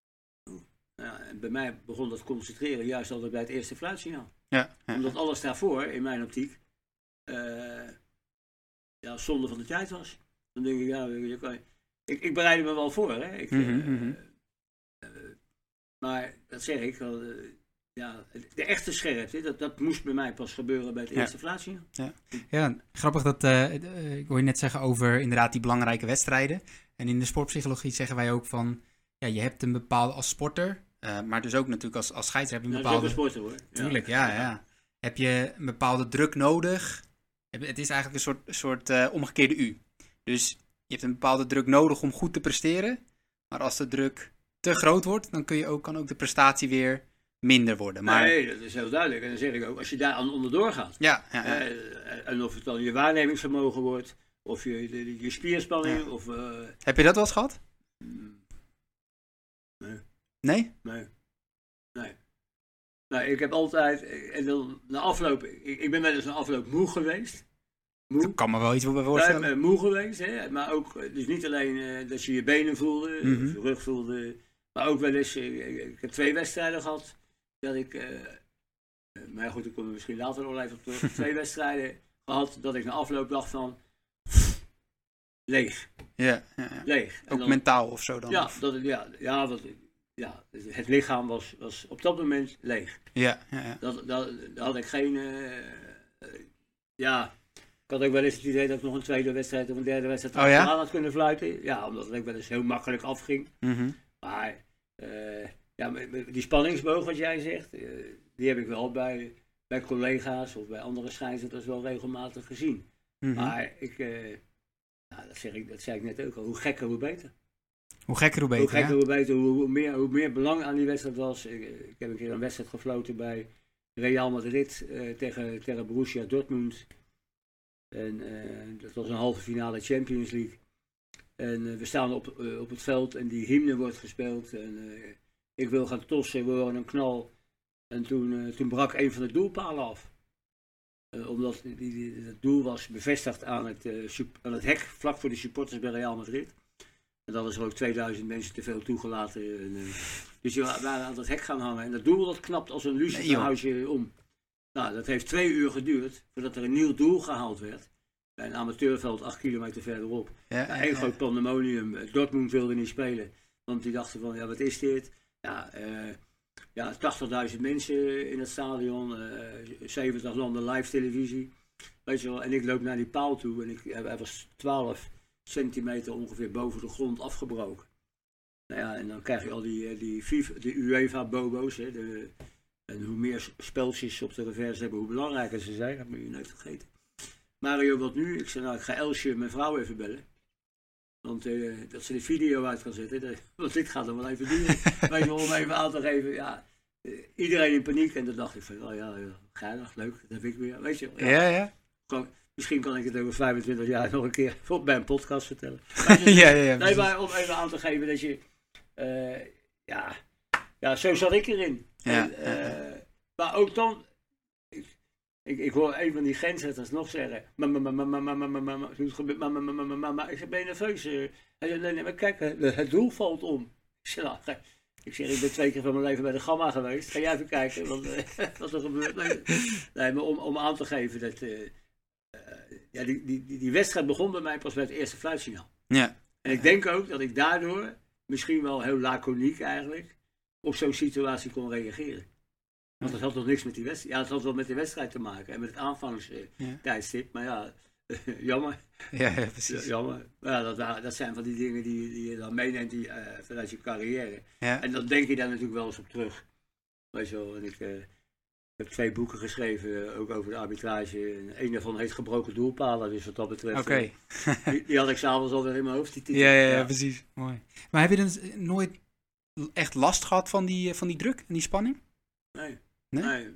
Ja, en bij mij begon dat concentreren juist altijd bij het eerste fluitsignaal. Ja, ja. Omdat alles daarvoor, in mijn optiek, uh, ja, zonde van de tijd was. Dan denk ik, ja, je kan, ik, ik bereid me wel voor, hè. Ik, mm-hmm. uh, uh, maar dat zeg ik, uh, ja, de echte scherpte, dat, dat moest bij mij pas gebeuren bij het ja. eerste fluitsignaal. Ja. ja, grappig dat, uh, uh, ik hoor je net zeggen over inderdaad die belangrijke wedstrijden. En in de sportpsychologie zeggen wij ook van, ja, je hebt een bepaalde als sporter, uh, maar dus ook natuurlijk als, als scheidsrechter heb je een bepaalde... Dat is ook een sporter, hoor. Tuurlijk, ja, ja, ja. Heb je een bepaalde druk nodig. Het is eigenlijk een soort, soort uh, omgekeerde U. Dus je hebt een bepaalde druk nodig om goed te presteren. Maar als de druk te groot wordt, dan kun je ook, kan ook de prestatie weer minder worden. Maar... Nee, dat is heel duidelijk. En dan zeg ik ook, als je daar aan onderdoor gaat. Ja, ja, ja. Uh, en of het dan je waarnemingsvermogen wordt, of je, de, je spierspanning. Ja. Of, uh... Heb je dat wel eens gehad? Nee. Nee? Nee. Nee. Nou, ik heb altijd, en dan na afloop, ik, ik ben wel eens na afloop moe geweest. Moe. Ik kan me wel iets bij voorstellen. Ja, moe geweest, hè? Maar ook, dus niet alleen uh, dat je je benen voelde, mm-hmm. of je rug voelde, maar ook wel eens, ik, ik, ik heb twee wedstrijden gehad, dat ik, uh, uh, maar goed, ik kom er misschien later nog even op terug, twee wedstrijden gehad, dat ik na afloop dacht van, pff, leeg. Ja, ja, ja. Leeg. Ook dan, mentaal of zo dan? Ja, dat, ja, ja, dat, ja, het lichaam was, was op dat moment leeg. Ja, ja, ja. Dat, dat, daar had ik geen, uh, uh, ja... Ik had ook wel eens het idee dat ik nog een tweede wedstrijd of een derde wedstrijd oh, ja? aan had kunnen fluiten. Ja, omdat ik wel eens heel makkelijk afging. Mm-hmm. Maar uh, ja, die spanningsboog wat jij zegt, uh, die heb ik wel bij, bij collega's of bij andere scheidsrechters wel regelmatig gezien. Mm-hmm. Maar ik, uh, Nou, dat, zeg ik, dat zei ik net ook al. Hoe gekker, hoe beter. Hoe gekker, hoe beter. Hoe gekker, ja. hoe beter. Hoe, hoe, meer, hoe meer belang aan die wedstrijd was. Ik, ik heb een keer een wedstrijd gefloten bij Real Madrid uh, tegen, tegen Borussia Dortmund. En uh, dat was een halve finale Champions League. En uh, we staan op, uh, op het veld en die hymne wordt gespeeld. En uh, ik wil gaan tossen, we horen een knal. En toen, uh, toen brak een van de doelpalen af. Uh, omdat die, die, het doel was bevestigd aan het, uh, aan het hek, vlak voor de supporters bij Real Madrid. En dan is er ook tweeduizend mensen te veel toegelaten. En, uh, dus die waren aan het hek gaan hangen. En dat doel dat knapt als een luciferhoutje nee, om. Nou, dat heeft twee uur geduurd voordat er een nieuw doel gehaald werd. Bij een amateurveld acht kilometer verderop. Ja, ja, Eén ja. groot pandemonium. Dortmund wilde niet spelen. Want die dachten van, ja wat is dit? Ja, uh, ja tachtigduizend mensen in het stadion. Uh, zeventig landen live televisie. Weet je wel, en ik loop naar die paal toe. En ik, hij was twaalf centimeter ongeveer boven de grond afgebroken. Nou ja, en dan krijg je al die, die, FIFA, die UEFA-bobo's. Hè, de, en hoe meer speltjes op de revers hebben, hoe belangrijker ze zijn. Dat moet je nooit vergeten. Mario, wat nu? Ik zei, nou, ik ga Elsje, mijn vrouw, even bellen. Want uh, dat ze de video uit kan zetten. Dat, want dit gaat er wel even duren. Weet je, om even aan te geven. Ja, uh, iedereen in paniek. En dan dacht ik van, oh ja, ja geinig, leuk. Dat heb ik weer. Weet je, ja. ja, ja. Kan, misschien kan ik het over vijfentwintig jaar nog een keer bij een podcast vertellen. ja, ja, ja. Nee, maar om even aan te geven dat je... Uh, ja, ja, zo zat ik erin. Ja, en, uh, maar ook dan... Ik, ik hoor een van die grensrechters nog zeggen. Mama, mama, mama, mama, mama, mama, mama, mama. Ik zeg, ben je nerveus? Hij zei, nee, nee, maar kijk, het doel valt om. Ik zeg, nou, ik zeg, ik ben twee keer van mijn leven bij de Gamma geweest. Ga jij even kijken wat, wat er gebeurt. Nee, nee maar om, om aan te geven dat... Uh, uh, ja, die, die, die, die wedstrijd begon bij mij pas bij het eerste fluitsignaal. Ja. En ik denk ook dat ik daardoor, misschien wel heel laconiek eigenlijk, op zo'n situatie kon reageren. Want het had toch niks met die wedstrijd. Ja, het had wel met de wedstrijd te maken en met het aanvangstijdstip. Ja. Maar ja, jammer. Ja, ja precies. Jammer. Maar ja, dat, dat zijn van die dingen die, die je dan meeneemt die, uh, vanuit je carrière. Ja. En dan denk je daar natuurlijk wel eens op terug. Weet je wel, en ik uh, heb twee boeken geschreven, uh, ook over de arbitrage. En een daarvan heet Gebroken Doelpalen, dus wat dat betreft. Oké. Uh, die, die had ik s'avonds alweer in mijn hoofd, die titel. Ja, ja, ja, precies. Mooi. Maar heb je dan nooit echt last gehad van die, van die druk en die spanning? Nee. Nee? nee.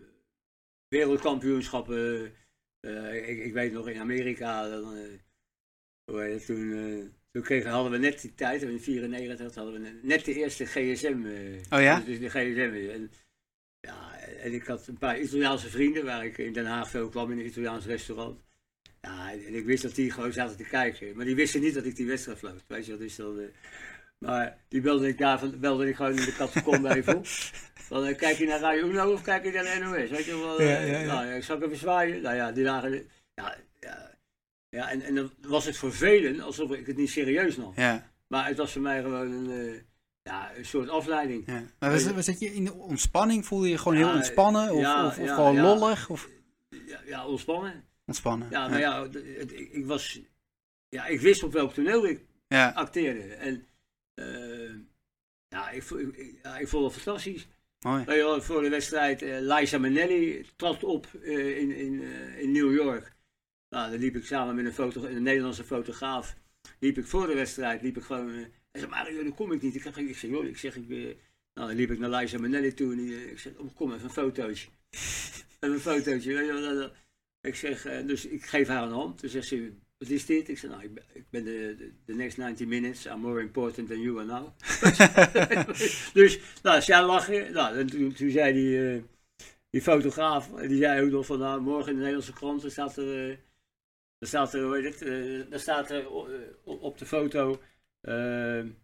Wereldkampioenschappen, uh, ik, ik weet nog in Amerika, dan, uh, hoe heet het, toen, uh, toen kregen, hadden we net die tijd, in vierennegentig hadden we net de eerste G S M. Uh, oh ja? Dus de G S M. En, ja, en ik had een paar Italiaanse vrienden waar ik in Den Haag veel kwam in een Italiaans restaurant. Ja, en ik wist dat die gewoon zaten te kijken, maar die wisten niet dat ik die wedstrijd floot. Weet je, dus dan, uh, maar die belde ik, daar, belde ik gewoon in de catacombe even op. Dan uh, kijk je naar Radio Uno of kijk je naar de N O S, weet je wel. Uh, ja, ja, ja. Nou, ik zal even zwaaien. Nou ja, die lagen... Ja, ja, ja en, en dan was het voor velen alsof ik het niet serieus nam. Ja. Maar het was voor mij gewoon een, uh, ja, een soort afleiding. Ja. Maar was, was het je in de ontspanning? Voelde je gewoon ja, heel ontspannen? Of, ja, of, of ja, gewoon ja. lollig? Of? Ja, ja, ontspannen. Ontspannen. Ja, maar ja, het, het, ik, ik was... Ja, ik wist op welk toneel ik ja. acteerde. En... Uh, ja, ik, ik, ja, ik vond het fantastisch. Mooi. Weet je, voor de wedstrijd, uh, Liza Minnelli trad op uh, in, in, uh, in New York. Nou, dan liep ik samen met een, foto, een Nederlandse fotograaf. Liep ik voor de wedstrijd, liep ik gewoon... Uh, hij zei, Mario, dan kom ik niet. Ik, heb, ik zeg, joh, ik zeg, ik, uh, nou, dan liep ik naar Liza Minnelli toe en die, uh, ik zeg, oh, kom even een fotootje. Even een fotootje. Weet je, dan, dan, ik zeg, uh, dus ik geef haar een hand. Toen zegt ze, wat is dit? Ik zeg, nou, ik ben, ik ben de, de, de next ninety minutes, I'm more important than you are now. Dus, nou, zij lachen. Nou, en toen, toen zei die, uh, die fotograaf, die zei ook nog van, nou, morgen in de Nederlandse krant, er staat er, uh, er staat er, hoe heet het, uh, er staat er uh, op, op de foto, uh, uh,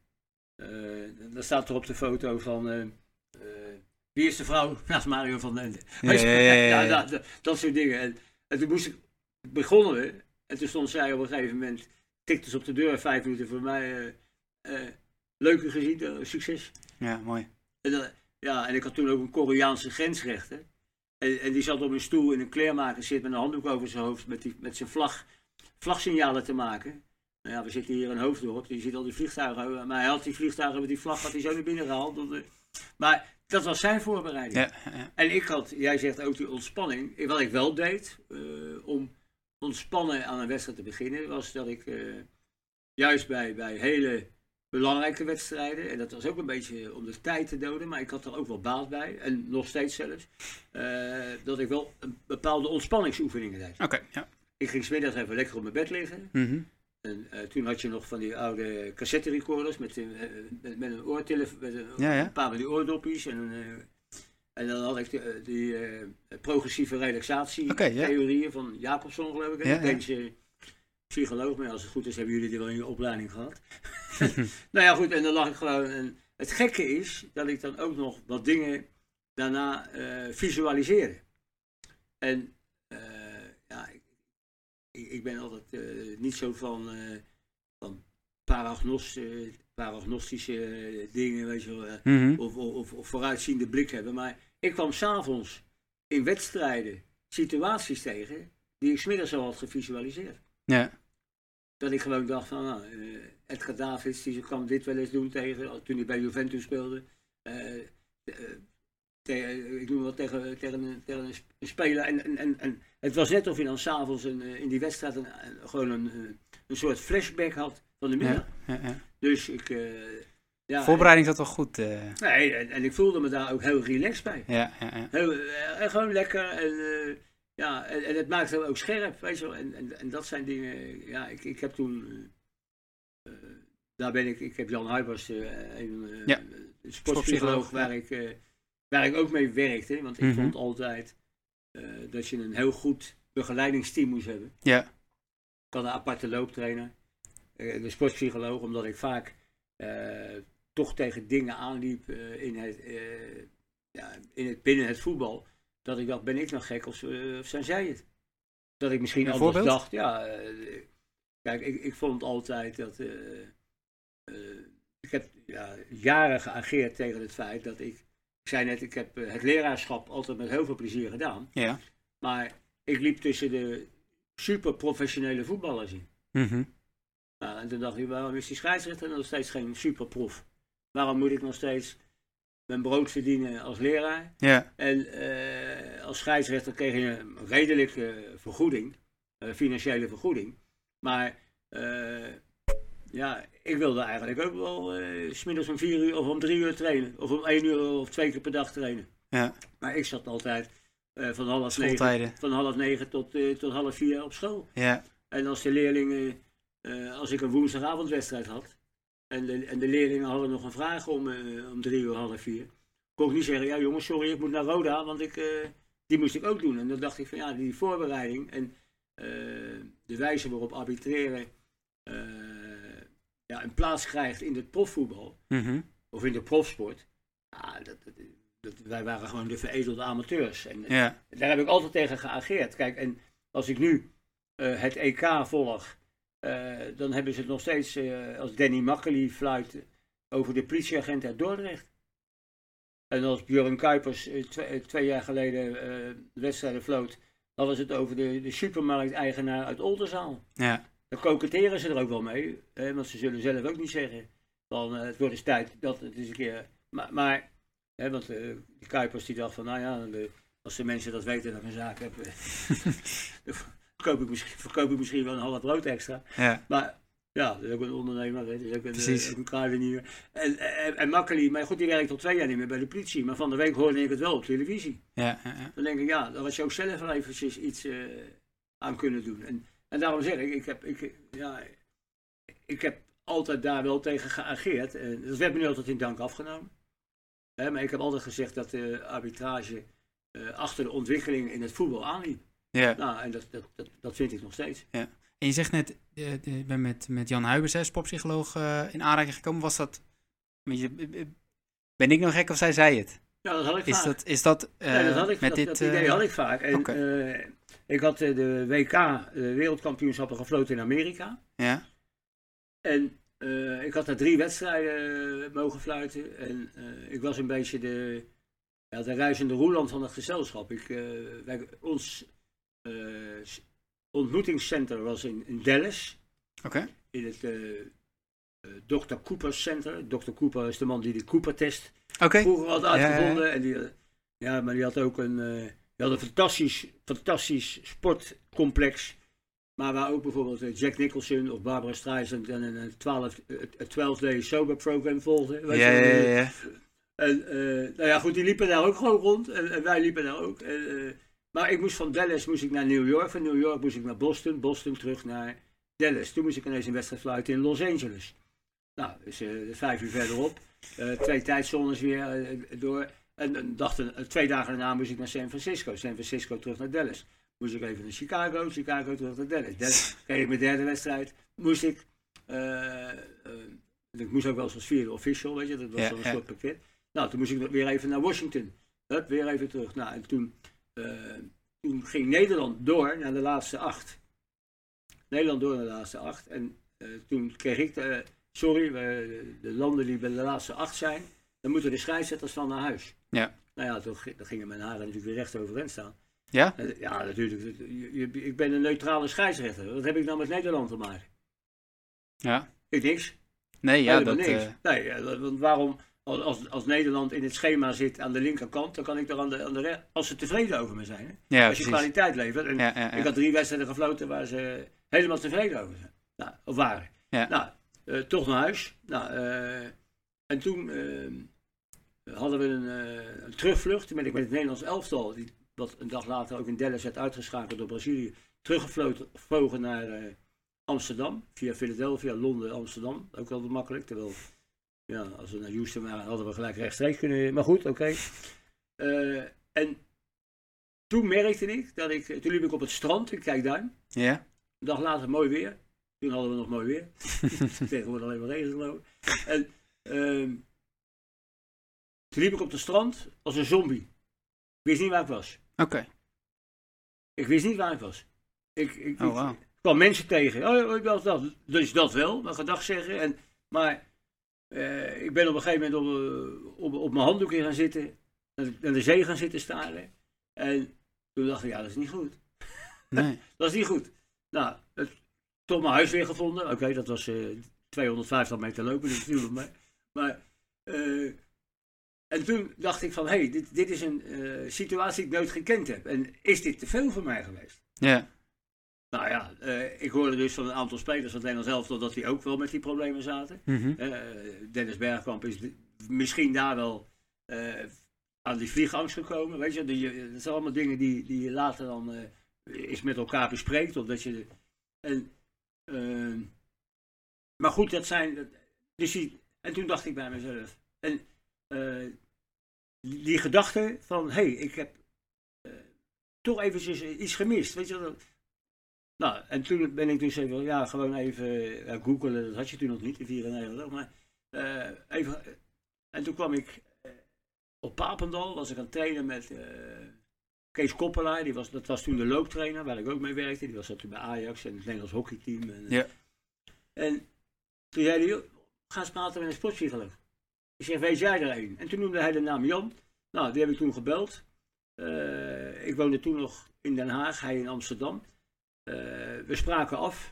er staat er op de foto van, uh, uh, wie is de vrouw naast Mario van den Ende? Ja, ja, ja, ja, ja. Dat, dat, dat soort dingen. En, en toen moest ik, begonnen we. En toen stond zij op een gegeven moment, tikte ze op de deur, vijf minuten voor mij, uh, uh, leuke gezien, uh, succes. Ja, mooi. En, uh, ja, en ik had toen ook een Koreaanse grensrechter. En, en die zat op een stoel in een kleermaker zit met een handdoek over zijn hoofd, met, die, met zijn vlag, vlagsignalen te maken. Nou ja, we zitten hier in Hoofddorp, je ziet al die vliegtuigen, maar hij had die vliegtuigen met die vlag, had hij zo naar binnen gehaald. Dat, uh, maar dat was zijn voorbereiding. Ja, ja. En ik had, jij zegt ook die ontspanning, wat ik wel deed, uh, om ontspannen aan een wedstrijd te beginnen, was dat ik uh, juist bij, bij hele belangrijke wedstrijden. En dat was ook een beetje om de tijd te doden. Maar ik had er ook wel baat bij. En nog steeds zelfs. Uh, dat ik wel een bepaalde ontspanningsoefeningen deed. Oké, okay, ja. Ik ging 's middags even lekker op mijn bed liggen. Mm-hmm. En uh, toen had je nog van die oude cassette recorders met, uh, met, met een oortelefoon, met een, ja, ja. een paar van die oordoppies. En, uh, en dan had ik de, die uh, progressieve relaxatietheorieën okay, van Jacobson, geloof ik. Ja, Deense ja. psycholoog, maar als het goed is hebben jullie die wel in je opleiding gehad. Nou ja, goed, en dan lag ik gewoon. En het gekke is dat ik dan ook nog wat dingen daarna uh, visualiseerde. En uh, ja, ik, ik ben altijd uh, niet zo van, uh, van paragnost, uh, paragnostische uh, dingen, weet je wel, uh, mm-hmm. of, of, of vooruitziende blik hebben. Maar ik kwam 's avonds in wedstrijden situaties tegen die ik 's middags al had gevisualiseerd. Ja. Dat ik gewoon dacht van, nou, uh, Edgar Davids, die kwam dit wel eens doen tegen, toen hij bij Juventus speelde. Uh, uh, tegen, ik noem wat tegen, tegen, een, tegen een speler. En, en, en, en het was net of je dan s'avonds in die wedstrijd een, een, gewoon een, een soort flashback had van de middag. Ja, ja, ja. Dus ik... Uh, ja, voorbereiding zat wel goed. Uh... Nee, en, en ik voelde me daar ook heel relaxed bij. Ja, ja, ja. Heel, uh, gewoon lekker en... Uh, Ja, en, en het maakt hem ook scherp, weet je wel. En, en, en dat zijn dingen, ja, ik, ik heb toen, uh, daar ben ik, ik heb Jan Huibers, uh, een uh, ja. sportpsycholoog waar, ja. ik, uh, waar ik ook mee werkte. Want ik mm-hmm. vond altijd uh, dat je een heel goed begeleidingsteam moest hebben. Ja. Ik had een aparte looptrainer, uh, de sportpsycholoog, omdat ik vaak uh, toch tegen dingen aanliep uh, in, het, uh, ja, in het, binnen het voetbal. Dat ik dacht, ben ik nou gek of, uh, of zijn zij het? Dat ik misschien anders voorbeeld? dacht, ja, uh, kijk, ik, ik vond altijd dat, uh, uh, ik heb ja, jaren geageerd tegen het feit dat ik, ik zei net, ik heb uh, het leraarschap altijd met heel veel plezier gedaan. Ja. Maar ik liep tussen de super professionele voetballers in. Mm-hmm. Nou, en toen dacht ik, waarom is die scheidsrechter nog steeds geen superprof? Waarom moet ik nog steeds mijn brood verdienen als leraar? Ja. En uh, als scheidsrechter kreeg je een redelijke vergoeding, uh, financiële vergoeding. Maar uh, ja, ik wilde eigenlijk ook wel uh, 's middags om vier uur of om drie uur trainen. Of om één uur of twee keer per dag trainen. Ja. Maar ik zat altijd uh, van, half negen, van half negen tot, uh, tot half vier op school. Ja. En als de leerlingen, uh, als ik een woensdagavondwedstrijd had, en de, en de leerlingen hadden nog een vraag om, uh, om drie uur, half vier, kon ik niet zeggen, ja jongens, sorry, ik moet naar Roda, want ik, uh, die moest ik ook doen. En dan dacht ik van ja, die voorbereiding en uh, de wijze waarop arbitreren uh, ja, een plaats krijgt in het profvoetbal, mm-hmm. of in de profsport, ja, dat, dat, dat, wij waren gewoon de veredelde amateurs. En ja. daar heb ik altijd tegen geageerd. Kijk, en als ik nu uh, het E K volg, uh, dan hebben ze het nog steeds, uh, als Danny Makkely fluit, over de politieagent uit Dordrecht. En als Björn Kuipers uh, twee, uh, twee jaar geleden uh, wedstrijden floot, dan was het over de, de supermarkteigenaar uit Oldenzaal. Ja. Dan koketteren ze er ook wel mee, hè, want ze zullen zelf ook niet zeggen van uh, het wordt eens tijd dat het eens een keer... Maar, maar hè, want uh, die Kuipers die dacht van nou ja, de, als de mensen dat weten dat ik een zaak heb, dan verkoop ik, misschien, verkoop ik misschien wel een half brood extra. Ja. Maar ja, dat is ook een ondernemer, dat is ook een, uh, ook een kruidenier. En, en, en Makkely, maar goed, die werkt al twee jaar niet meer bij de politie, maar van de week hoorde ik het wel op televisie. Ja, ja, ja. Dan denk ik, ja, daar had je ook zelf wel eventjes iets uh, aan kunnen doen. En, en daarom zeg ik, ik heb, ik, ja, ik heb altijd daar wel tegen geageerd. En dat werd me nu altijd in dank afgenomen. He, maar ik heb altijd gezegd dat de arbitrage uh, achter de ontwikkeling in het voetbal aanliep. Ja. Nou, en dat, dat, dat, dat vind ik nog steeds. Ja. En je zegt net, je uh, bent met, met Jan Huibers, hè, sportpsycholoog, uh, in aanraking gekomen. Was dat, ben ik nog gek of zij zei het? Ja, dat had ik is vaak. Dat, is dat, uh, ja, dat had ik, met dat, dit, dat idee uh, had ik vaak. En okay. uh, ik had uh, de W K, de wereldkampioenschappen, gefloten in Amerika. Ja. En uh, ik had daar drie wedstrijden uh, mogen fluiten. En uh, ik was een beetje de, ja, de reizende roeland van het gezelschap. Ik, uh, wij, ons uh, ontmoetingscentrum was in, in Dallas. Oké. Okay. In het uh, uh, dokter Cooper Center. dokter Cooper is de man die de Cooper-test okay. vroeger had uitgevonden. Ja, ja, ja. En die, uh, ja, maar die had ook een, uh, die had een fantastisch, fantastisch sportcomplex Maar waar ook bijvoorbeeld Jack Nicholson of Barbara Streisand en een twaalf day sober program volgden. Weet Ja, je, ja, ja, ja. En uh, nou ja, goed, die liepen daar ook gewoon rond. En, en wij liepen daar ook. En, uh, maar ik moest van Dallas moest ik naar New York. Van New York moest ik naar Boston. Boston terug naar Dallas. Toen moest ik ineens een wedstrijd fluiten in Los Angeles. Nou, dus uh, vijf uur verderop. Uh, twee tijdzones weer uh, door. En uh, dacht, uh, twee dagen daarna moest ik naar San Francisco. San Francisco terug naar Dallas. Moest ik even naar Chicago. Chicago terug naar Dallas. Dallas kreeg ik mijn derde wedstrijd. Moest ik... Uh, uh, ik moest ook wel eens als vierde official, weet je. Dat was ja, dan een ja. soort pakket. Nou, toen moest ik weer even naar Washington. Hup, weer even terug. Nou, en toen, uh, toen ging Nederland door naar de laatste acht. Nederland door naar de laatste acht. En uh, toen kreeg ik de... Sorry, we, de landen die bij de laatste acht zijn, dan moeten de scheidsrechters van naar huis. Ja. Nou ja, toen, dan gingen mijn haren natuurlijk weer recht overeind staan. Ja? En, ja, natuurlijk. Je, je, ik ben een neutrale scheidsrechter. Wat heb ik nou met Nederland te maken? Ja. Ik niks. Nee, ja, Helemaal dat... niks. Uh... Nee, ja, want waarom, als, als Nederland in het schema zit aan de linkerkant, dan kan ik er aan de, aan de rechter, als ze tevreden over me zijn. Hè? Ja, als je precies. kwaliteit levert. En Ja, ja, ja. ik had drie wedstrijden gefloten waar ze helemaal tevreden over zijn. Nou, of waren. Ja. Nou, uh, toch naar huis. Nou, uh, en toen uh, hadden we een, uh, een terugvlucht. Toen ben ik met het Nederlands elftal, die, wat een dag later ook in Dallas werd uitgeschakeld door Brazilië, teruggevlogen naar uh, Amsterdam. Via Philadelphia, Londen, Amsterdam. Ook wel makkelijk. Terwijl, ja, als we naar Houston waren, hadden we gelijk rechtstreeks kunnen. Maar goed, oké. Okay. Uh, en toen merkte ik dat ik, toen liep ik op het strand in Kijkduin. Ja. Een dag later mooi weer. Toen hadden we nog mooi weer. Tegenwoordig alleen maar regen geloof ik. En uh, toen liep ik op het strand als een zombie. Ik wist niet waar ik was. Oké. Okay. Ik wist niet waar ik was. Ik, ik, oh, ik wow. kwam mensen tegen. Oh, ik was dat. Dus dat wel, maar gedag zeggen. En, maar uh, ik ben op een gegeven moment op, uh, op, op mijn handdoekje gaan zitten. Naar de zee gaan zitten staren. En toen dacht ik, ja, dat is niet goed. Nee. Dat is niet goed. Nou, het, toch mijn huis weer gevonden. Oké, okay, dat was uh, tweehonderdvijftig meter lopen, dus viel op mij. Maar, uh, en toen dacht ik van, hé, hey, dit, dit is een uh, situatie die ik nooit gekend heb. En is dit te veel voor mij geweest? Ja. Nou ja, uh, ik hoorde dus van een aantal spelers van het Nederlands elftal dat die ook wel met die problemen zaten. Mm-hmm. Uh, Dennis Bergkamp is de, misschien daar wel uh, aan die vliegangst gekomen. Weet je, die, dat zijn allemaal dingen die, die je later dan uh, eens met elkaar bespreekt. Of dat je, en, uh, maar goed, dat zijn... Dus die, en toen dacht ik bij mezelf... En, uh, die, die gedachte van, hé, hey, ik heb uh, toch eventjes iets gemist. Weet je dat? Nou, en toen ben ik dus even, ja, gewoon even uh, googelen, dat had je toen nog niet, in vierennegentig, maar uh, even, uh, en toen kwam ik uh, op Papendal, was ik aan het trainen met uh, Kees Koppelaar, die was, dat was toen de looptrainer, waar ik ook mee werkte, die was dat toen bij Ajax en het Nederlands hockeyteam. En, uh, ja. En toen zei hij, ga eens praten met een sportpsycholoog. Ik zeg, weet jij er een? En toen noemde hij de naam Jan, nou, die heb ik toen gebeld. Uh, ik woonde toen nog in Den Haag, hij in Amsterdam. Uh, we spraken af.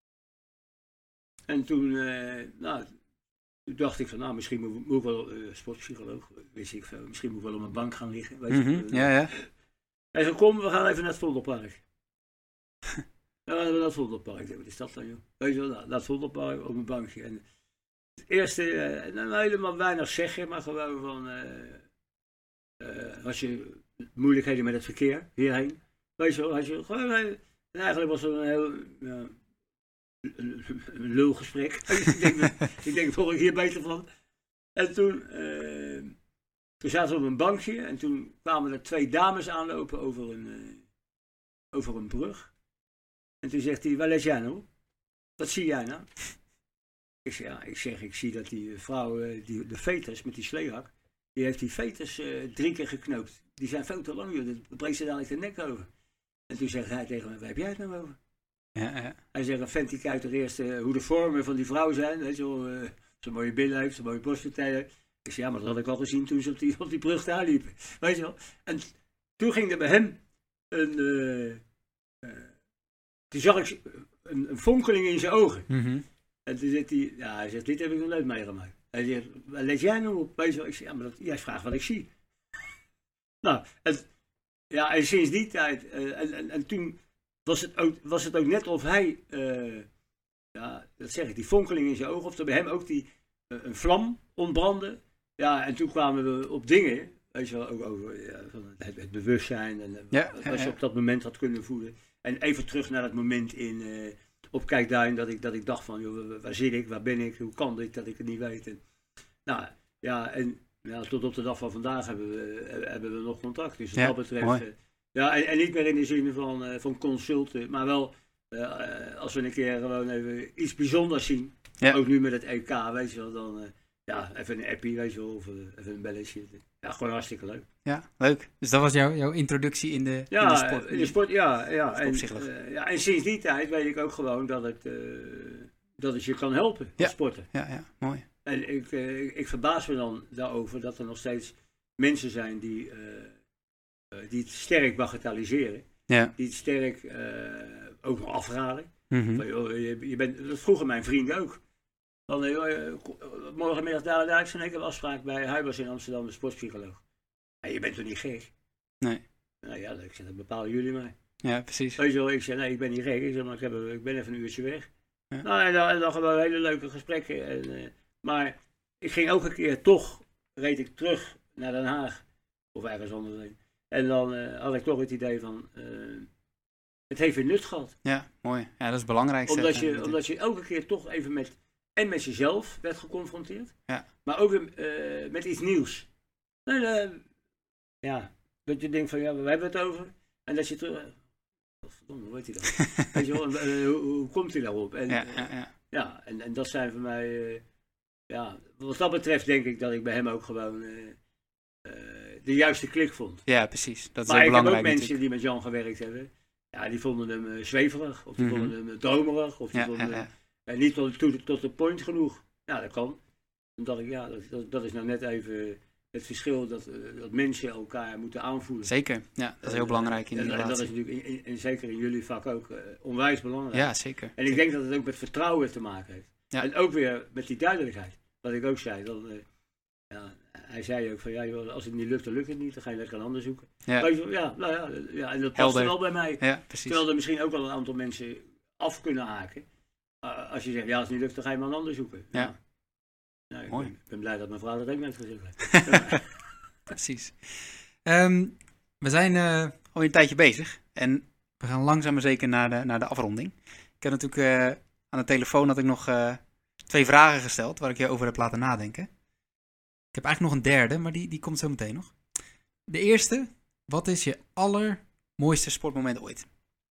En toen, uh, nou, toen dacht ik van, nou, misschien moet, moet ik wel, uh, sportpsycholoog, wist ik veel, misschien moet ik wel op mijn bank gaan liggen. Weet mm-hmm. je, ja, ja. Hij zei, kom, we gaan even naar het Vondelpark. Dan gaan we naar het Vondelpark. Wat is dat dan, joh? Weet je wel, naar het Vondelpark, op mijn bankje. En het eerste, uh, nou, helemaal weinig zeggen, maar gewoon van, uh, uh, als je moeilijkheden met het verkeer hierheen, weet je wel, als je gewoon... Uh, En eigenlijk was het een heel ja, een, een lulgesprek. ik denk, ik denk, word ik hier beter van. En toen, uh, toen zaten we op een bankje en toen kwamen er twee dames aanlopen over een, uh, over een brug. En toen zegt hij, waar let jij nou? Wat zie jij nou? Ik zeg, ja, ik, zeg, ik zie dat die vrouw, uh, die, de veters met die sleehak, die heeft die veters uh, drie keer geknoopt. Die zijn veel te lang, joh. Dat breekt ze dadelijk de nek over. En toen zegt hij tegen mij, waar heb jij het nou over? Ja, ja. Hij zegt, dan vindt hij uit de eerste hoe de vormen van die vrouw zijn. Weet je wel, uh, zo'n mooie billen heeft, zo'n mooie borstvertellen. Ik zeg, ja, maar dat had ik al gezien toen ze op die, op die brug daar liepen. Weet je wel. En toen ging er bij hem een... Uh, uh, toen zag ik een, een fonkeling in zijn ogen. Mm-hmm. En toen zegt hij, ja, hij zegt, dit heb ik nog nooit meegemaakt. Hij zegt, waar let jij nou op? Weet je wel. Ik zeg, ja, maar dat, jij vraagt wat ik zie. Nou, en... Ja, en sinds die tijd, uh, en, en, en toen was het ook, was het ook net of hij, uh, ja, dat zeg ik, die fonkeling in zijn ogen, of er bij hem ook die, uh, een vlam ontbrandde. Ja, en toen kwamen we op dingen, weet je wel, ook over ja, van het, het bewustzijn en uh, ja, wat ja, je ja. op dat moment had kunnen voelen. En even terug naar dat moment in, uh, op Kijkduin, dat ik, dat ik dacht van, joh, waar zit ik, waar ben ik, hoe kan dit, dat ik het niet weet. En, nou, ja, en ja, tot op de dag van vandaag hebben we, uh, hebben we nog contact. Dus wat Ja, dat betreft, mooi. uh, ja, en, en niet meer in de zin van, uh, van consulten, maar wel uh, als we een keer gewoon even iets bijzonders zien. Ja. Ook nu met het E K, weet je wel, dan uh, ja, even een appie, weet je wel, of uh, even een belletje. Ja, gewoon hartstikke leuk. Ja, leuk. Dus dat was jouw, jouw introductie in de, Ja, in de sport. in de sport, ja. ja. En, Opzichtelijk. uh, ja, en sinds die tijd weet ik ook gewoon dat het, uh, dat het je kan helpen, Ja. als sporten. Ja, ja, mooi. En ik, uh, ik, ik verbaas me dan daarover dat er nog steeds mensen zijn die, uh, uh, die het sterk bagatelliseren. Ja. Die het sterk uh, ook nog afraden. Mm-hmm. Van, joh, je, je bent, dat vroegen mijn vrienden ook. Van, joh, morgenmiddag daar, daar is een enkele afspraak bij Huibers in Amsterdam, de sportpsycholoog. Ja, je bent toch niet gek? Nee. Nou ja, ik zeg, dat bepalen jullie mij. Ja, precies. Weet je wel, ik zeg, nee, ik ben niet gek. Ik zeg, maar ik, heb, ik ben even een uurtje weg. Ja. Nou, en dan, en dan gewoon hele leuke gesprekken. En, uh, maar ik ging elke keer toch, reed ik terug naar Den Haag. Of ergens anders heen. En dan uh, had ik toch het idee van, uh, het heeft weer nut gehad. Ja, mooi. Ja, dat is het belangrijkste. Omdat je, Ja, omdat je elke keer toch even met, en met jezelf werd geconfronteerd. Ja. Maar ook uh, met iets nieuws. En, uh, ja, dat je denkt van, ja, waar hebben we het over? En dat je terug... Uh, verdomme, hoe weet hij dat? Weet je wel, uh, hoe, hoe komt hij daarop? En, ja, ja, ja. ja, en, en dat zijn voor mij... Uh, ja, wat dat betreft denk ik dat ik bij hem ook gewoon... Uh, uh, de juiste klik vond. Ja, precies. Dat is maar ook ik heb belangrijk. ook mensen die met Jan gewerkt hebben. Ja, die vonden hem uh, zweverig. Of die Mm-hmm. vonden hem uh, dromerig. Of die Ja, vonden ja, hem ja. uh, niet tot, tot, tot de point genoeg. Ja, dat kan. Omdat ik, ja, dat, dat, dat is nou net even het verschil dat, uh, dat mensen elkaar moeten aanvoelen. Zeker. Ja, dat is heel belangrijk in en, die en, en dat relatie. is natuurlijk, in, in, en zeker in jullie vak ook, uh, onwijs belangrijk. Ja, zeker. En ik denk dat het ook met vertrouwen te maken heeft. Ja. En ook weer met die duidelijkheid. Wat ik ook zei. Dan, uh, ja, hij zei ook van, ja, joh, als het niet lukt, dan lukt het niet. Dan ga je lekker een ander zoeken. Ja, Ja, ja, nou ja, ja, en dat past Helder. er wel bij mij. ja precies. Terwijl er misschien ook wel een aantal mensen af kunnen haken. Uh, als je zegt, ja, als het niet lukt, dan ga je maar een ander zoeken. Ja. Ja. Nou, ik, Mooi. ben, ik ben blij dat mijn vrouw dat ook net gezegd heeft. Ja. Precies. Um, we zijn uh, al een tijdje bezig. En we gaan langzaam maar zeker naar de, naar de afronding. Ik heb natuurlijk uh, aan de telefoon had ik nog uh, twee vragen gesteld waar ik je over heb laten nadenken. Ik heb eigenlijk nog een derde, maar die, die komt zo meteen nog. De eerste, wat is je allermooiste sportmoment ooit?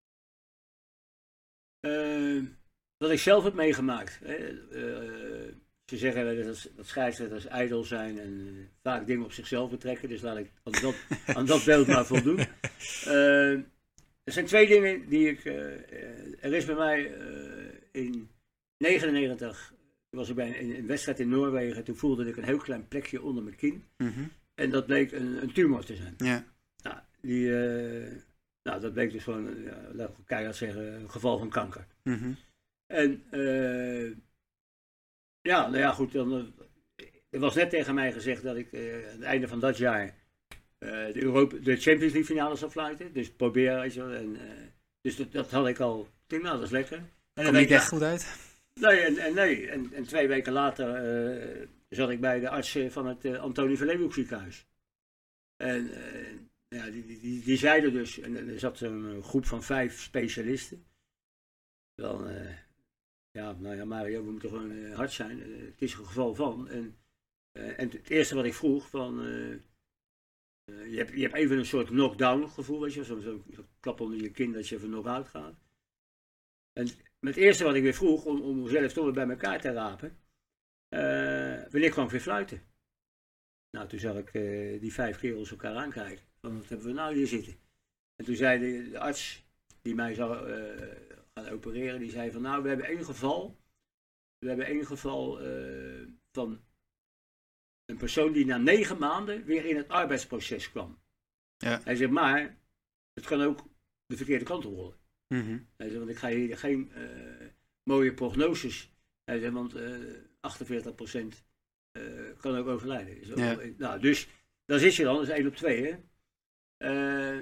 Uh, wat ik zelf heb meegemaakt. Hè. Uh, ze zeggen dat, dat scheidsrechters ijdel zijn en uh, vaak dingen op zichzelf betrekken. Dus laat ik aan dat, aan dat beeld maar voldoen. Uh, er zijn twee dingen die ik... Uh, uh, er is bij mij uh, in negenennegentig... Toen was ik bij een, een wedstrijd in Noorwegen. Toen voelde ik een heel klein plekje onder mijn kin. Mm-hmm. En dat bleek een, een tumor te zijn. Ja. Nou, die, uh, nou, dat bleek dus gewoon, uh, laat ik keihard zeggen, een geval van kanker. Mm-hmm. En uh, ja, nou ja, goed. Dan, uh, er was net tegen mij gezegd dat ik uh, aan het einde van dat jaar uh, de, Europa, de Champions League finale zou fluiten. Dus probeer, weet je wel. En, uh, dus dat, dat had ik al. Ik denk, nou, dat is lekker. En Komt niet echt goed uit. Nee, en, en, nee. En, en twee weken later uh, zat ik bij de arts van het uh, Antonie van Leeuwenhoek ziekenhuis. En uh, ja, die, die, die, die zeiden dus, en er zat een groep van vijf specialisten. Dan, uh, ja, nou ja, Mario, we moeten gewoon uh, hard zijn. Uh, het is een geval van. En, uh, en het eerste wat ik vroeg, van, uh, uh, je, hebt, je hebt even een soort knock-down gevoel, weet je, zo'n zo, zo klap onder je kin dat je even knock-out gaat. En het eerste wat ik weer vroeg, om, om mezelf toch weer bij elkaar te rapen, uh, wanneer kwam ik weer fluiten? Nou, toen zag ik uh, die vijf kerels elkaar aankijken. Van, wat hebben we nou hier zitten? En toen zei de, de arts die mij zou uh, gaan opereren, die zei van, nou, we hebben één geval. We hebben één geval uh, van een persoon die na negen maanden weer in het arbeidsproces kwam. Ja. Hij zegt, maar het kan ook de verkeerde kant op rollen. Mm-hmm. Hij zegt, want ik ga hier geen uh, mooie prognoses. Hij zegt, want uh, achtenveertig procent uh, kan ook overlijden. Dus, Ja. nou, dus daar zit je dan, dat is één op twee. Hè? Uh,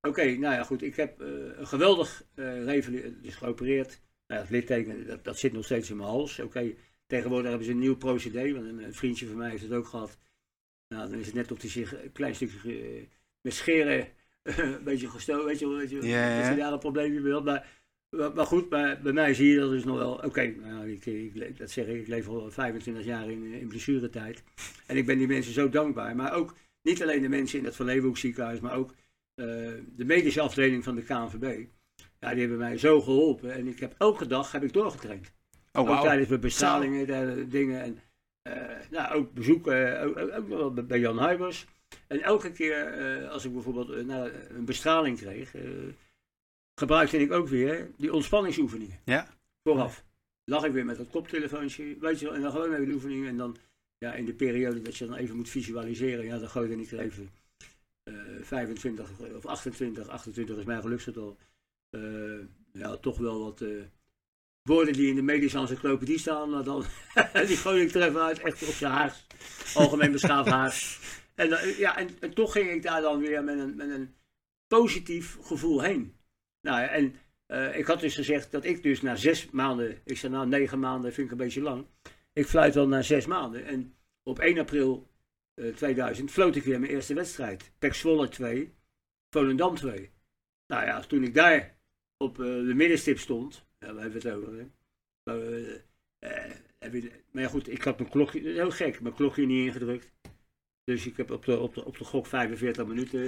Oké, okay, nou ja goed, ik heb uh, een geweldig uh, revalidatie, dus geopereerd. Nou, het litteken, dat, dat zit nog steeds in mijn hals. Oké, okay, tegenwoordig hebben ze een nieuw procedé, want een, een vriendje van mij heeft het ook gehad. Nou, dan is het net op die zich een klein stukje uh, met scheren uh, een beetje gestoken, weet je wel, weet je, ja, ja. dat je daar een probleem mee had. Maar, maar, maar goed, maar bij mij zie je dat dus nog wel, oké, okay, nou, ik, ik, dat zeg ik, ik leef al vijfentwintig jaar in, in blessuretijd. En ik ben die mensen zo dankbaar, maar ook niet alleen de mensen in het Van Leeuwenhoek ziekenhuis, maar ook uh, de medische afdeling van de K N V B. Ja, die hebben mij zo geholpen en ik heb elke dag heb ik doorgetraind. Oh, wow. Ook tijdens mijn bestralingen, de, dingen en uh, nou, ook bezoeken, uh, ook, ook nog wel bij Jan Huibers. En elke keer uh, als ik bijvoorbeeld uh, nou, een bestraling kreeg, uh, gebruikte ik ook weer die ontspanningsoefeningen. Ja. Vooraf. Lag ik weer met dat koptelefoontje, weet je wel, en dan gewoon even de oefeningen en dan ja, in de periode dat je dan even moet visualiseren, ja, dan gooi je ik er even uh, vijfentwintig of achtentwintig, achtentwintig is mijn geluksgetal. Uh, ja, toch wel wat uh, woorden die in de medische encyclopedie staan, maar dan die gooi ik er even uit, echt op zijn haars, algemeen beschaafd haars. En, uh, ja, en, en toch ging ik daar dan weer met een, met een positief gevoel heen. Nou, en uh, ik had dus gezegd dat ik dus na zes maanden, ik zei nou negen maanden vind ik een beetje lang, ik fluit wel na zes maanden. En op één april uh, tweeduizend floot ik weer mijn eerste wedstrijd. Pek Zwolle twee, Volendam twee. Nou ja, toen ik daar op uh, de middenstip stond, ja, we hebben het over, hè. Uh, uh, heb je, maar ja goed, ik had mijn klokje, heel gek, mijn klokje niet ingedrukt. Dus ik heb op de, op de, op de gok vijfenveertig minuten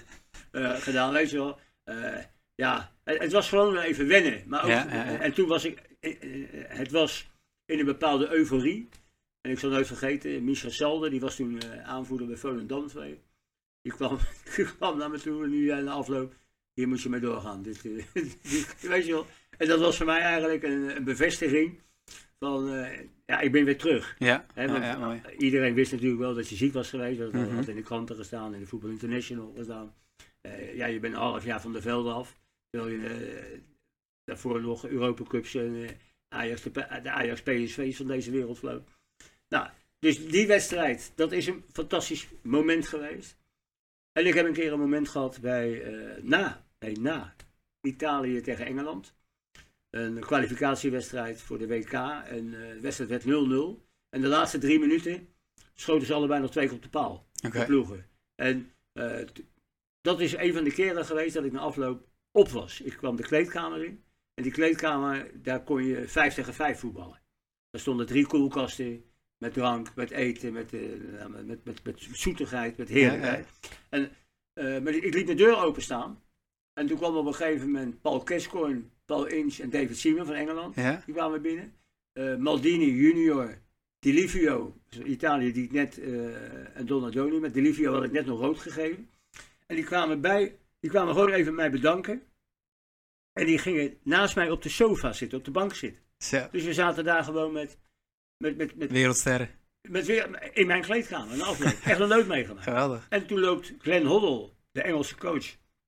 uh, gedaan, weet je wel. Uh, ja, het, het was gewoon even wennen. Maar ook, ja, ja, ja. En toen was ik, uh, het was in een bepaalde euforie. En ik zal nooit vergeten, Michel Salder, die was toen uh, aanvoerder bij Volendam twee. Die kwam, die kwam naar me toe en nu aan de afloop. Hier moet je mee doorgaan. Dit, uh, dit, weet je wel. En dat was voor mij eigenlijk een, een bevestiging van, uh, ja, ik ben weer terug. Ja, He, want, ja, ja, iedereen wist natuurlijk wel dat je ziek was geweest. Dat mm-hmm. had in de kranten gestaan, in de Voetbal International gestaan. Uh, ja, je bent een half jaar van de velden af. Terwijl je uh, daarvoor nog Europa Cups en uh, Ajax, de, de Ajax P S V's van deze wereld vloog. Nou, dus die wedstrijd, dat is een fantastisch moment geweest. En ik heb een keer een moment gehad bij, uh, na, nee, na Italië tegen Engeland. Een kwalificatiewedstrijd voor de W K en uh, de wedstrijd werd nul nul. En de laatste drie minuten schoten ze allebei nog twee keer op de paal. Okay. De ploegen. En uh, t- dat is een van de keren geweest dat ik na afloop op was. Ik kwam de kleedkamer in. En die kleedkamer, daar kon je vijf tegen vijf voetballen. Er stonden drie koelkasten met drank, met eten, met, uh, met, met, met, met zoetigheid, met heerlijkheid. Ja, ja. En uh, maar ik liet de deur openstaan. En toen kwam op een gegeven moment Paul Gascoigne, Paul Ince en David Seaman van Engeland. Ja. Die kwamen binnen. Uh, Maldini junior, Di Livio, Italië die ik net, uh, en Donadoni, met Di Livio had ik net nog rood gegeven. En die kwamen bij, die kwamen gewoon even mij bedanken. En die gingen naast mij op de sofa zitten, op de bank zitten. Zo. Dus we zaten daar gewoon met... met, met, met Wereldsterren. Met weer, in mijn kleedkamer, een afloop. Echt nog nooit meegemaakt. Geweldig. En toen loopt Glenn Hoddle, de Engelse coach.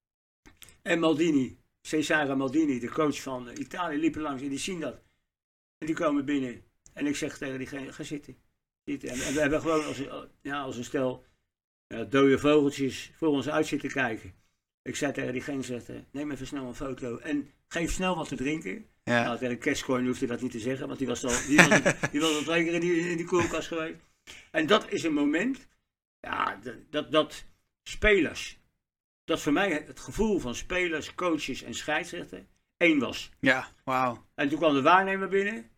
En Maldini, Cesare Maldini, de coach van Italië, liepen langs en die zien dat. En die komen binnen. En ik zeg tegen diegene, ga zitten. zitten. En we hebben gewoon als, ja, als een stel ja, dode vogeltjes voor ons uit zitten kijken. Ik zei tegen diegene, zeg, neem even snel een foto en geef snel wat te drinken. Ja. Nou, tegen Gascoigne hoefde dat niet te zeggen, want die was al, die was, die was al twee keer in die, in die koelkast geweest. En dat is een moment, ja, dat, dat, dat spelers, dat voor mij het gevoel van spelers, coaches en scheidsrechter één was. Ja, wauw. En toen kwam de waarnemer binnen,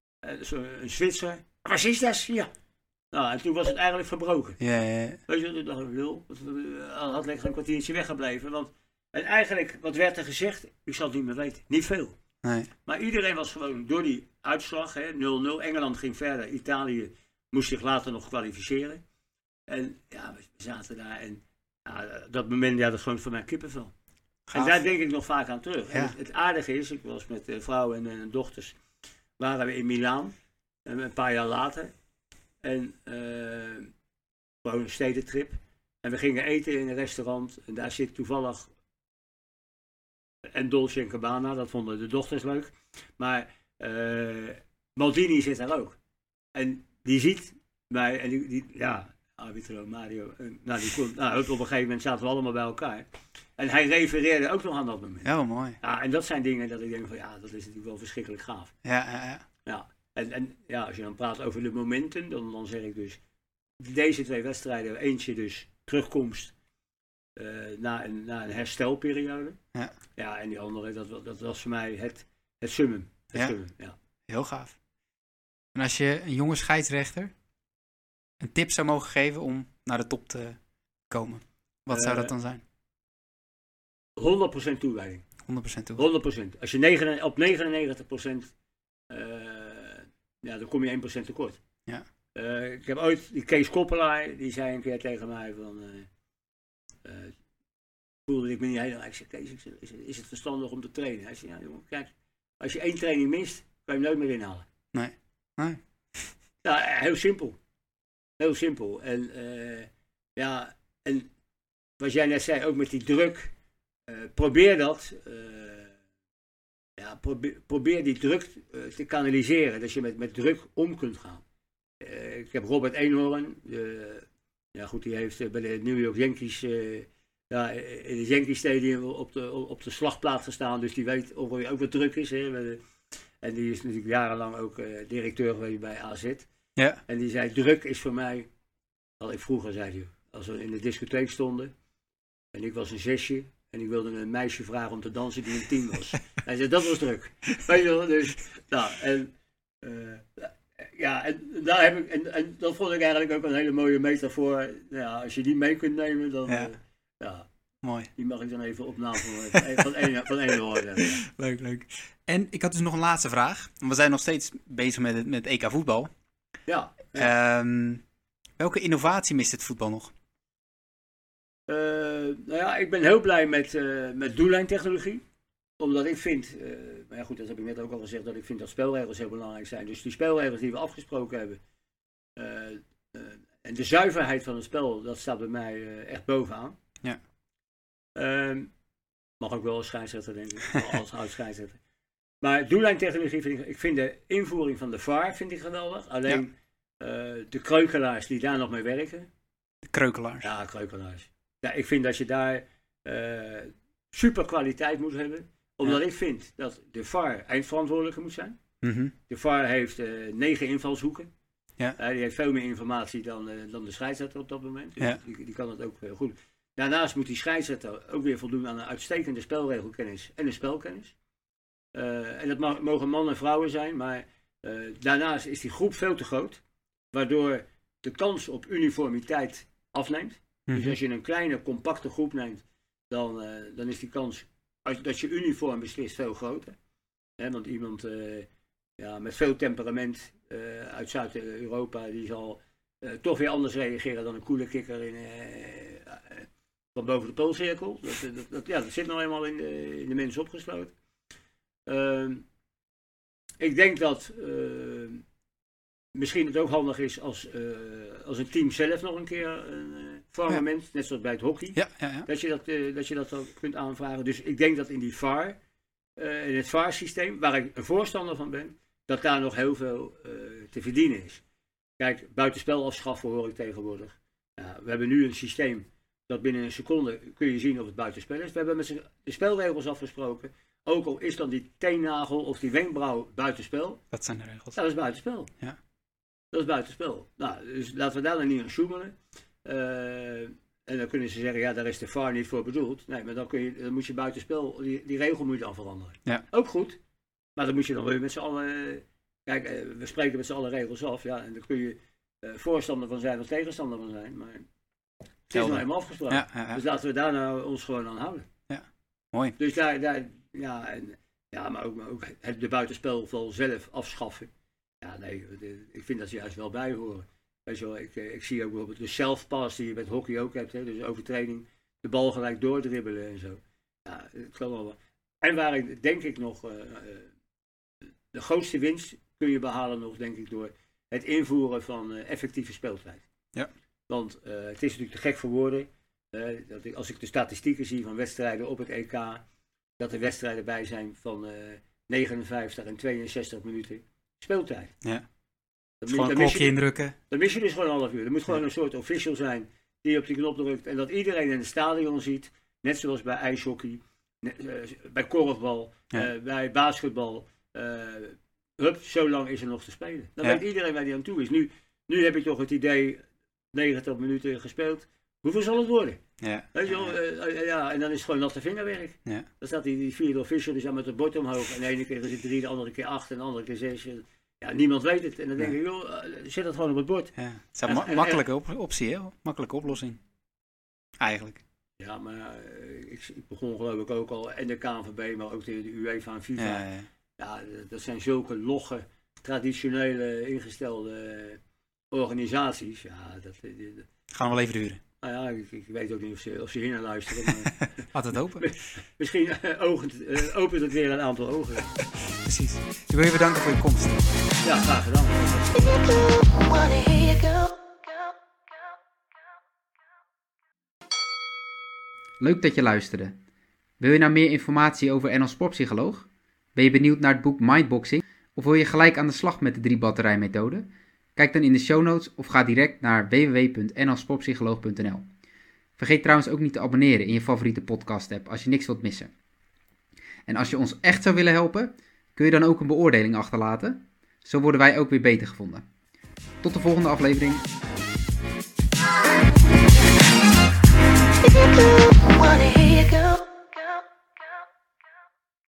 een Zwitser. Wat is dat? Ja. Nou, en toen was het eigenlijk verbroken. Ja, ja. Weet je, toen dacht ik, wil, had lekker een kwartiertje weggebleven. Want, en eigenlijk, wat werd er gezegd? Ik zal het niet meer weten. Niet veel. Nee. Maar iedereen was gewoon door die uitslag, hè, nul nul. Engeland ging verder. Italië moest zich later nog kwalificeren. En ja, we zaten daar en ja, dat moment, ja, dat is gewoon voor mij kippenvel. Gaaf. En daar denk ik nog vaak aan terug. Ja. En het, het aardige is, ik was met uh, vrouwen en, en dochters, waren we in Milaan, een paar jaar later. En uh, gewoon een stedentrip. En we gingen eten in een restaurant. En daar zit toevallig en Dolce en Gabbana, dat vonden de dochters leuk. Maar uh, Maldini zit daar ook. En die ziet mij en die, die, ja, arbitro Mario. En, nou, die kon, nou, op een gegeven moment zaten we allemaal bij elkaar. En hij refereerde ook nog aan dat moment. Ja, mooi. Ja, en dat zijn dingen dat ik denk van ja, dat is natuurlijk wel verschrikkelijk gaaf. Ja, ja, ja. Ja, en, en ja, als je dan praat over de momenten, dan, dan zeg ik dus deze twee wedstrijden, eentje dus terugkomst uh, na, een, na een herstelperiode. Ja. Ja, en die andere, dat, dat was voor mij het, het summum. Het Ja. summum, ja. Heel gaaf. En als je een jonge scheidsrechter een tip zou mogen geven om naar de top te komen, wat zou Uh, dat dan zijn? honderd procent toewijding. honderd procent toe. honderd procent. Als je negen, op negenennegentig procent, uh, ja, dan kom je één procent tekort. Ja. Uh, ik heb ooit, die Kees Koppelaar, die zei een keer tegen mij van, uh, uh, voelde ik me niet helemaal, ik zei Kees, ik zei, is, het, is het verstandig om te trainen? Hij zei, ja jongen, kijk, als je één training mist, kan je hem nooit meer inhalen. Nee. Nee. Ja, heel simpel. Heel simpel. En uh, ja, en wat jij net zei, ook met die druk, uh, probeer dat, uh, ja, probeer, probeer die druk uh, te kanaliseren, dat je met, met druk om kunt gaan. Uh, ik heb Robert Eenhoorn, uh, ja goed, die heeft uh, bij de New York Yankees, uh, ja, in het Yankee Stadium op de, op de slagplaats gestaan, dus die weet ook, ook wat druk is. Hè, en die is natuurlijk jarenlang ook uh, directeur geweest bij A Z. Ja. En die zei, druk is voor mij, al ik vroeger zei hij, als we in de discotheek stonden en ik was een zesje en ik wilde een meisje vragen om te dansen die een tien was. Hij zei, dat was druk. Weet je wel, dus, nou, en, uh, ja, en daar heb ik, en, en dat vond ik eigenlijk ook een hele mooie metafoor. Ja, als je die mee kunt nemen, dan, Ja. uh, ja, Mooi. die mag ik dan even opnamen van, van één van één horen. Ja. Leuk, leuk. En ik had dus nog een laatste vraag. We zijn nog steeds bezig met het, met het E K voetbal. Ja, ja. Um, welke innovatie mist het voetbal nog? Uh, nou ja, ik ben heel blij met, uh, met doellijntechnologie. Omdat ik vind, uh, maar ja goed, dat heb ik net ook al gezegd, dat ik vind dat spelregels heel belangrijk zijn. Dus die spelregels die we afgesproken hebben. Uh, uh, en de zuiverheid van het spel, dat staat bij mij uh, echt bovenaan. Ja. Uh, mag ook wel als scheidsrechter, denk ik. Als oud scheidsrechter. Maar doellijntechnologie vind ik, ik vind de invoering van de V A R vind ik geweldig. Alleen ja. uh, de kreukelaars die daar nog mee werken. De kreukelaars. Ja, kreukelaars. Ja, ik vind dat je daar uh, super kwaliteit moet hebben. Omdat ja. ik vind dat de V A R eindverantwoordelijke moet zijn. Mm-hmm. De V A R heeft uh, negen invalshoeken. Ja. Uh, die heeft veel meer informatie dan, uh, dan de scheidsrechter op dat moment. Dus Ja. die, die kan het ook uh, goed. Daarnaast moet die scheidsrechter ook weer voldoen aan een uitstekende spelregelkennis en een spelkennis. Uh, en dat mag, mogen mannen en vrouwen zijn, maar uh, daarnaast is die groep veel te groot. Waardoor de kans op uniformiteit afneemt. Mm-hmm. Dus als je een kleine, compacte groep neemt, dan, uh, dan is die kans als, dat je uniform beslist veel groter. He, want iemand uh, ja, met veel temperament uh, uit Zuid-Europa, die zal uh, toch weer anders reageren dan een koele kikker in, uh, uh, van boven de poolcirkel. Dat, dat, dat, ja, dat zit nou eenmaal in de, in de mens opgesloten. Uh, ik denk dat uh, misschien het ook handig is als, uh, als een team zelf nog een keer een uh, formament, ja. net zoals bij het hockey, ja, ja, ja. Dat, je dat, uh, dat je dat dan kunt aanvragen. Dus ik denk dat in die V A R, uh, in het V A R-systeem, waar ik een voorstander van ben, dat daar nog heel veel uh, te verdienen is. Kijk, buitenspel afschaffen hoor ik tegenwoordig. Ja, we hebben nu een systeem dat binnen een seconde kun je zien of het buitenspel is. We hebben met de spelregels afgesproken. Ook al is dan die teennagel of die wenkbrauw buitenspel. Dat zijn de regels. Dat is buitenspel. Ja. Dat is buitenspel. Nou, dus laten we daar dan niet aan sjoemelen. Uh, en dan kunnen ze zeggen, ja, daar is de V A R niet voor bedoeld. Nee, maar dan, kun je, dan moet je buitenspel, die, die regel moet je dan veranderen. Ja. Ook goed. Maar dan moet je dan weer met z'n allen, kijk, uh, we spreken met z'n allen regels af. Ja, en dan kun je uh, voorstander van zijn of tegenstander van zijn. Maar het is nou helemaal afgesproken. Ja, ja, ja. Dus laten we daar nou ons gewoon aan houden. Ja, mooi. Dus daar, daar ja, en, ja, maar ook, maar ook het de buitenspelval zelf afschaffen. Ja, nee, ik vind dat ze juist wel bij horen. Weet je wel, ik, ik zie ook bijvoorbeeld de self-pass die je met hockey ook hebt. Hè, dus overtreding, de bal gelijk doordribbelen en zo. Ja, het kan wel. En waar ik denk ik nog uh, de grootste winst kun je behalen nog, denk ik, door het invoeren van uh, effectieve speeltijd. Ja. Want uh, het is natuurlijk te gek voor woorden. Uh, dat ik, als ik de statistieken zie van wedstrijden op het E K, dat er wedstrijden bij zijn van uh, negenenvijftig en tweeënzestig minuten speeltijd. Ja. Dat, Gewoon een dan mis klokje je, indrukken. dan mis je dus gewoon een half uur. Er moet gewoon een soort official zijn die op die knop drukt en dat iedereen in het stadion ziet. Net zoals bij ijshockey, net, uh, bij korfbal, Ja. uh, bij basketbal. Uh, hup, zo lang is er nog te spelen. Dan Ja. weet iedereen waar die aan toe is. Nu, nu heb ik toch het idee, negentig minuten gespeeld. Hoeveel zal het worden? Ja. Weet je wel, uh, uh, ja, en dan is het gewoon natte vingerwerk. Ja. Dan staat die, die vierde official die staat met het bord omhoog. En de ene keer is het drie, de andere keer acht en de andere keer zes. Ja, niemand weet het. En dan denk Nee. ik, joh, uh, zet dat gewoon op het bord. Ja. Het is een ma- En- en- makkelijke op- optie, hè? Makkelijke oplossing. Eigenlijk. Ja, maar uh, ik, ik begon geloof ik ook al, en de K N V B, maar ook de, de UEFA en FIFA. Ja, ja. Ja, dat zijn zulke logge, traditionele, ingestelde organisaties. Ja, dat, dat, dat- Gaan we wel even duren. nou ja, ik, ik weet ook niet of ze, of ze hier naar luisteren. Maar Laat het open. misschien uh, ogent, uh, opent het weer een aantal ogen. Precies. Ik wil je bedanken voor je komst. Ja, graag gedaan. Wanna hear you go. Leuk dat je luisterde. Wil je nou meer informatie over N L Sportpsycholoog? Ben je benieuwd naar het boek Mindboxing? Of wil je gelijk aan de slag met de drie batterij methode? Kijk dan in de show notes of ga direct naar w w w punt n l sportpsycholoog punt n l. Vergeet trouwens ook niet te abonneren in je favoriete podcast app als je niks wilt missen. En als je ons echt zou willen helpen, kun je dan ook een beoordeling achterlaten. Zo worden wij ook weer beter gevonden. Tot de volgende aflevering. If you could.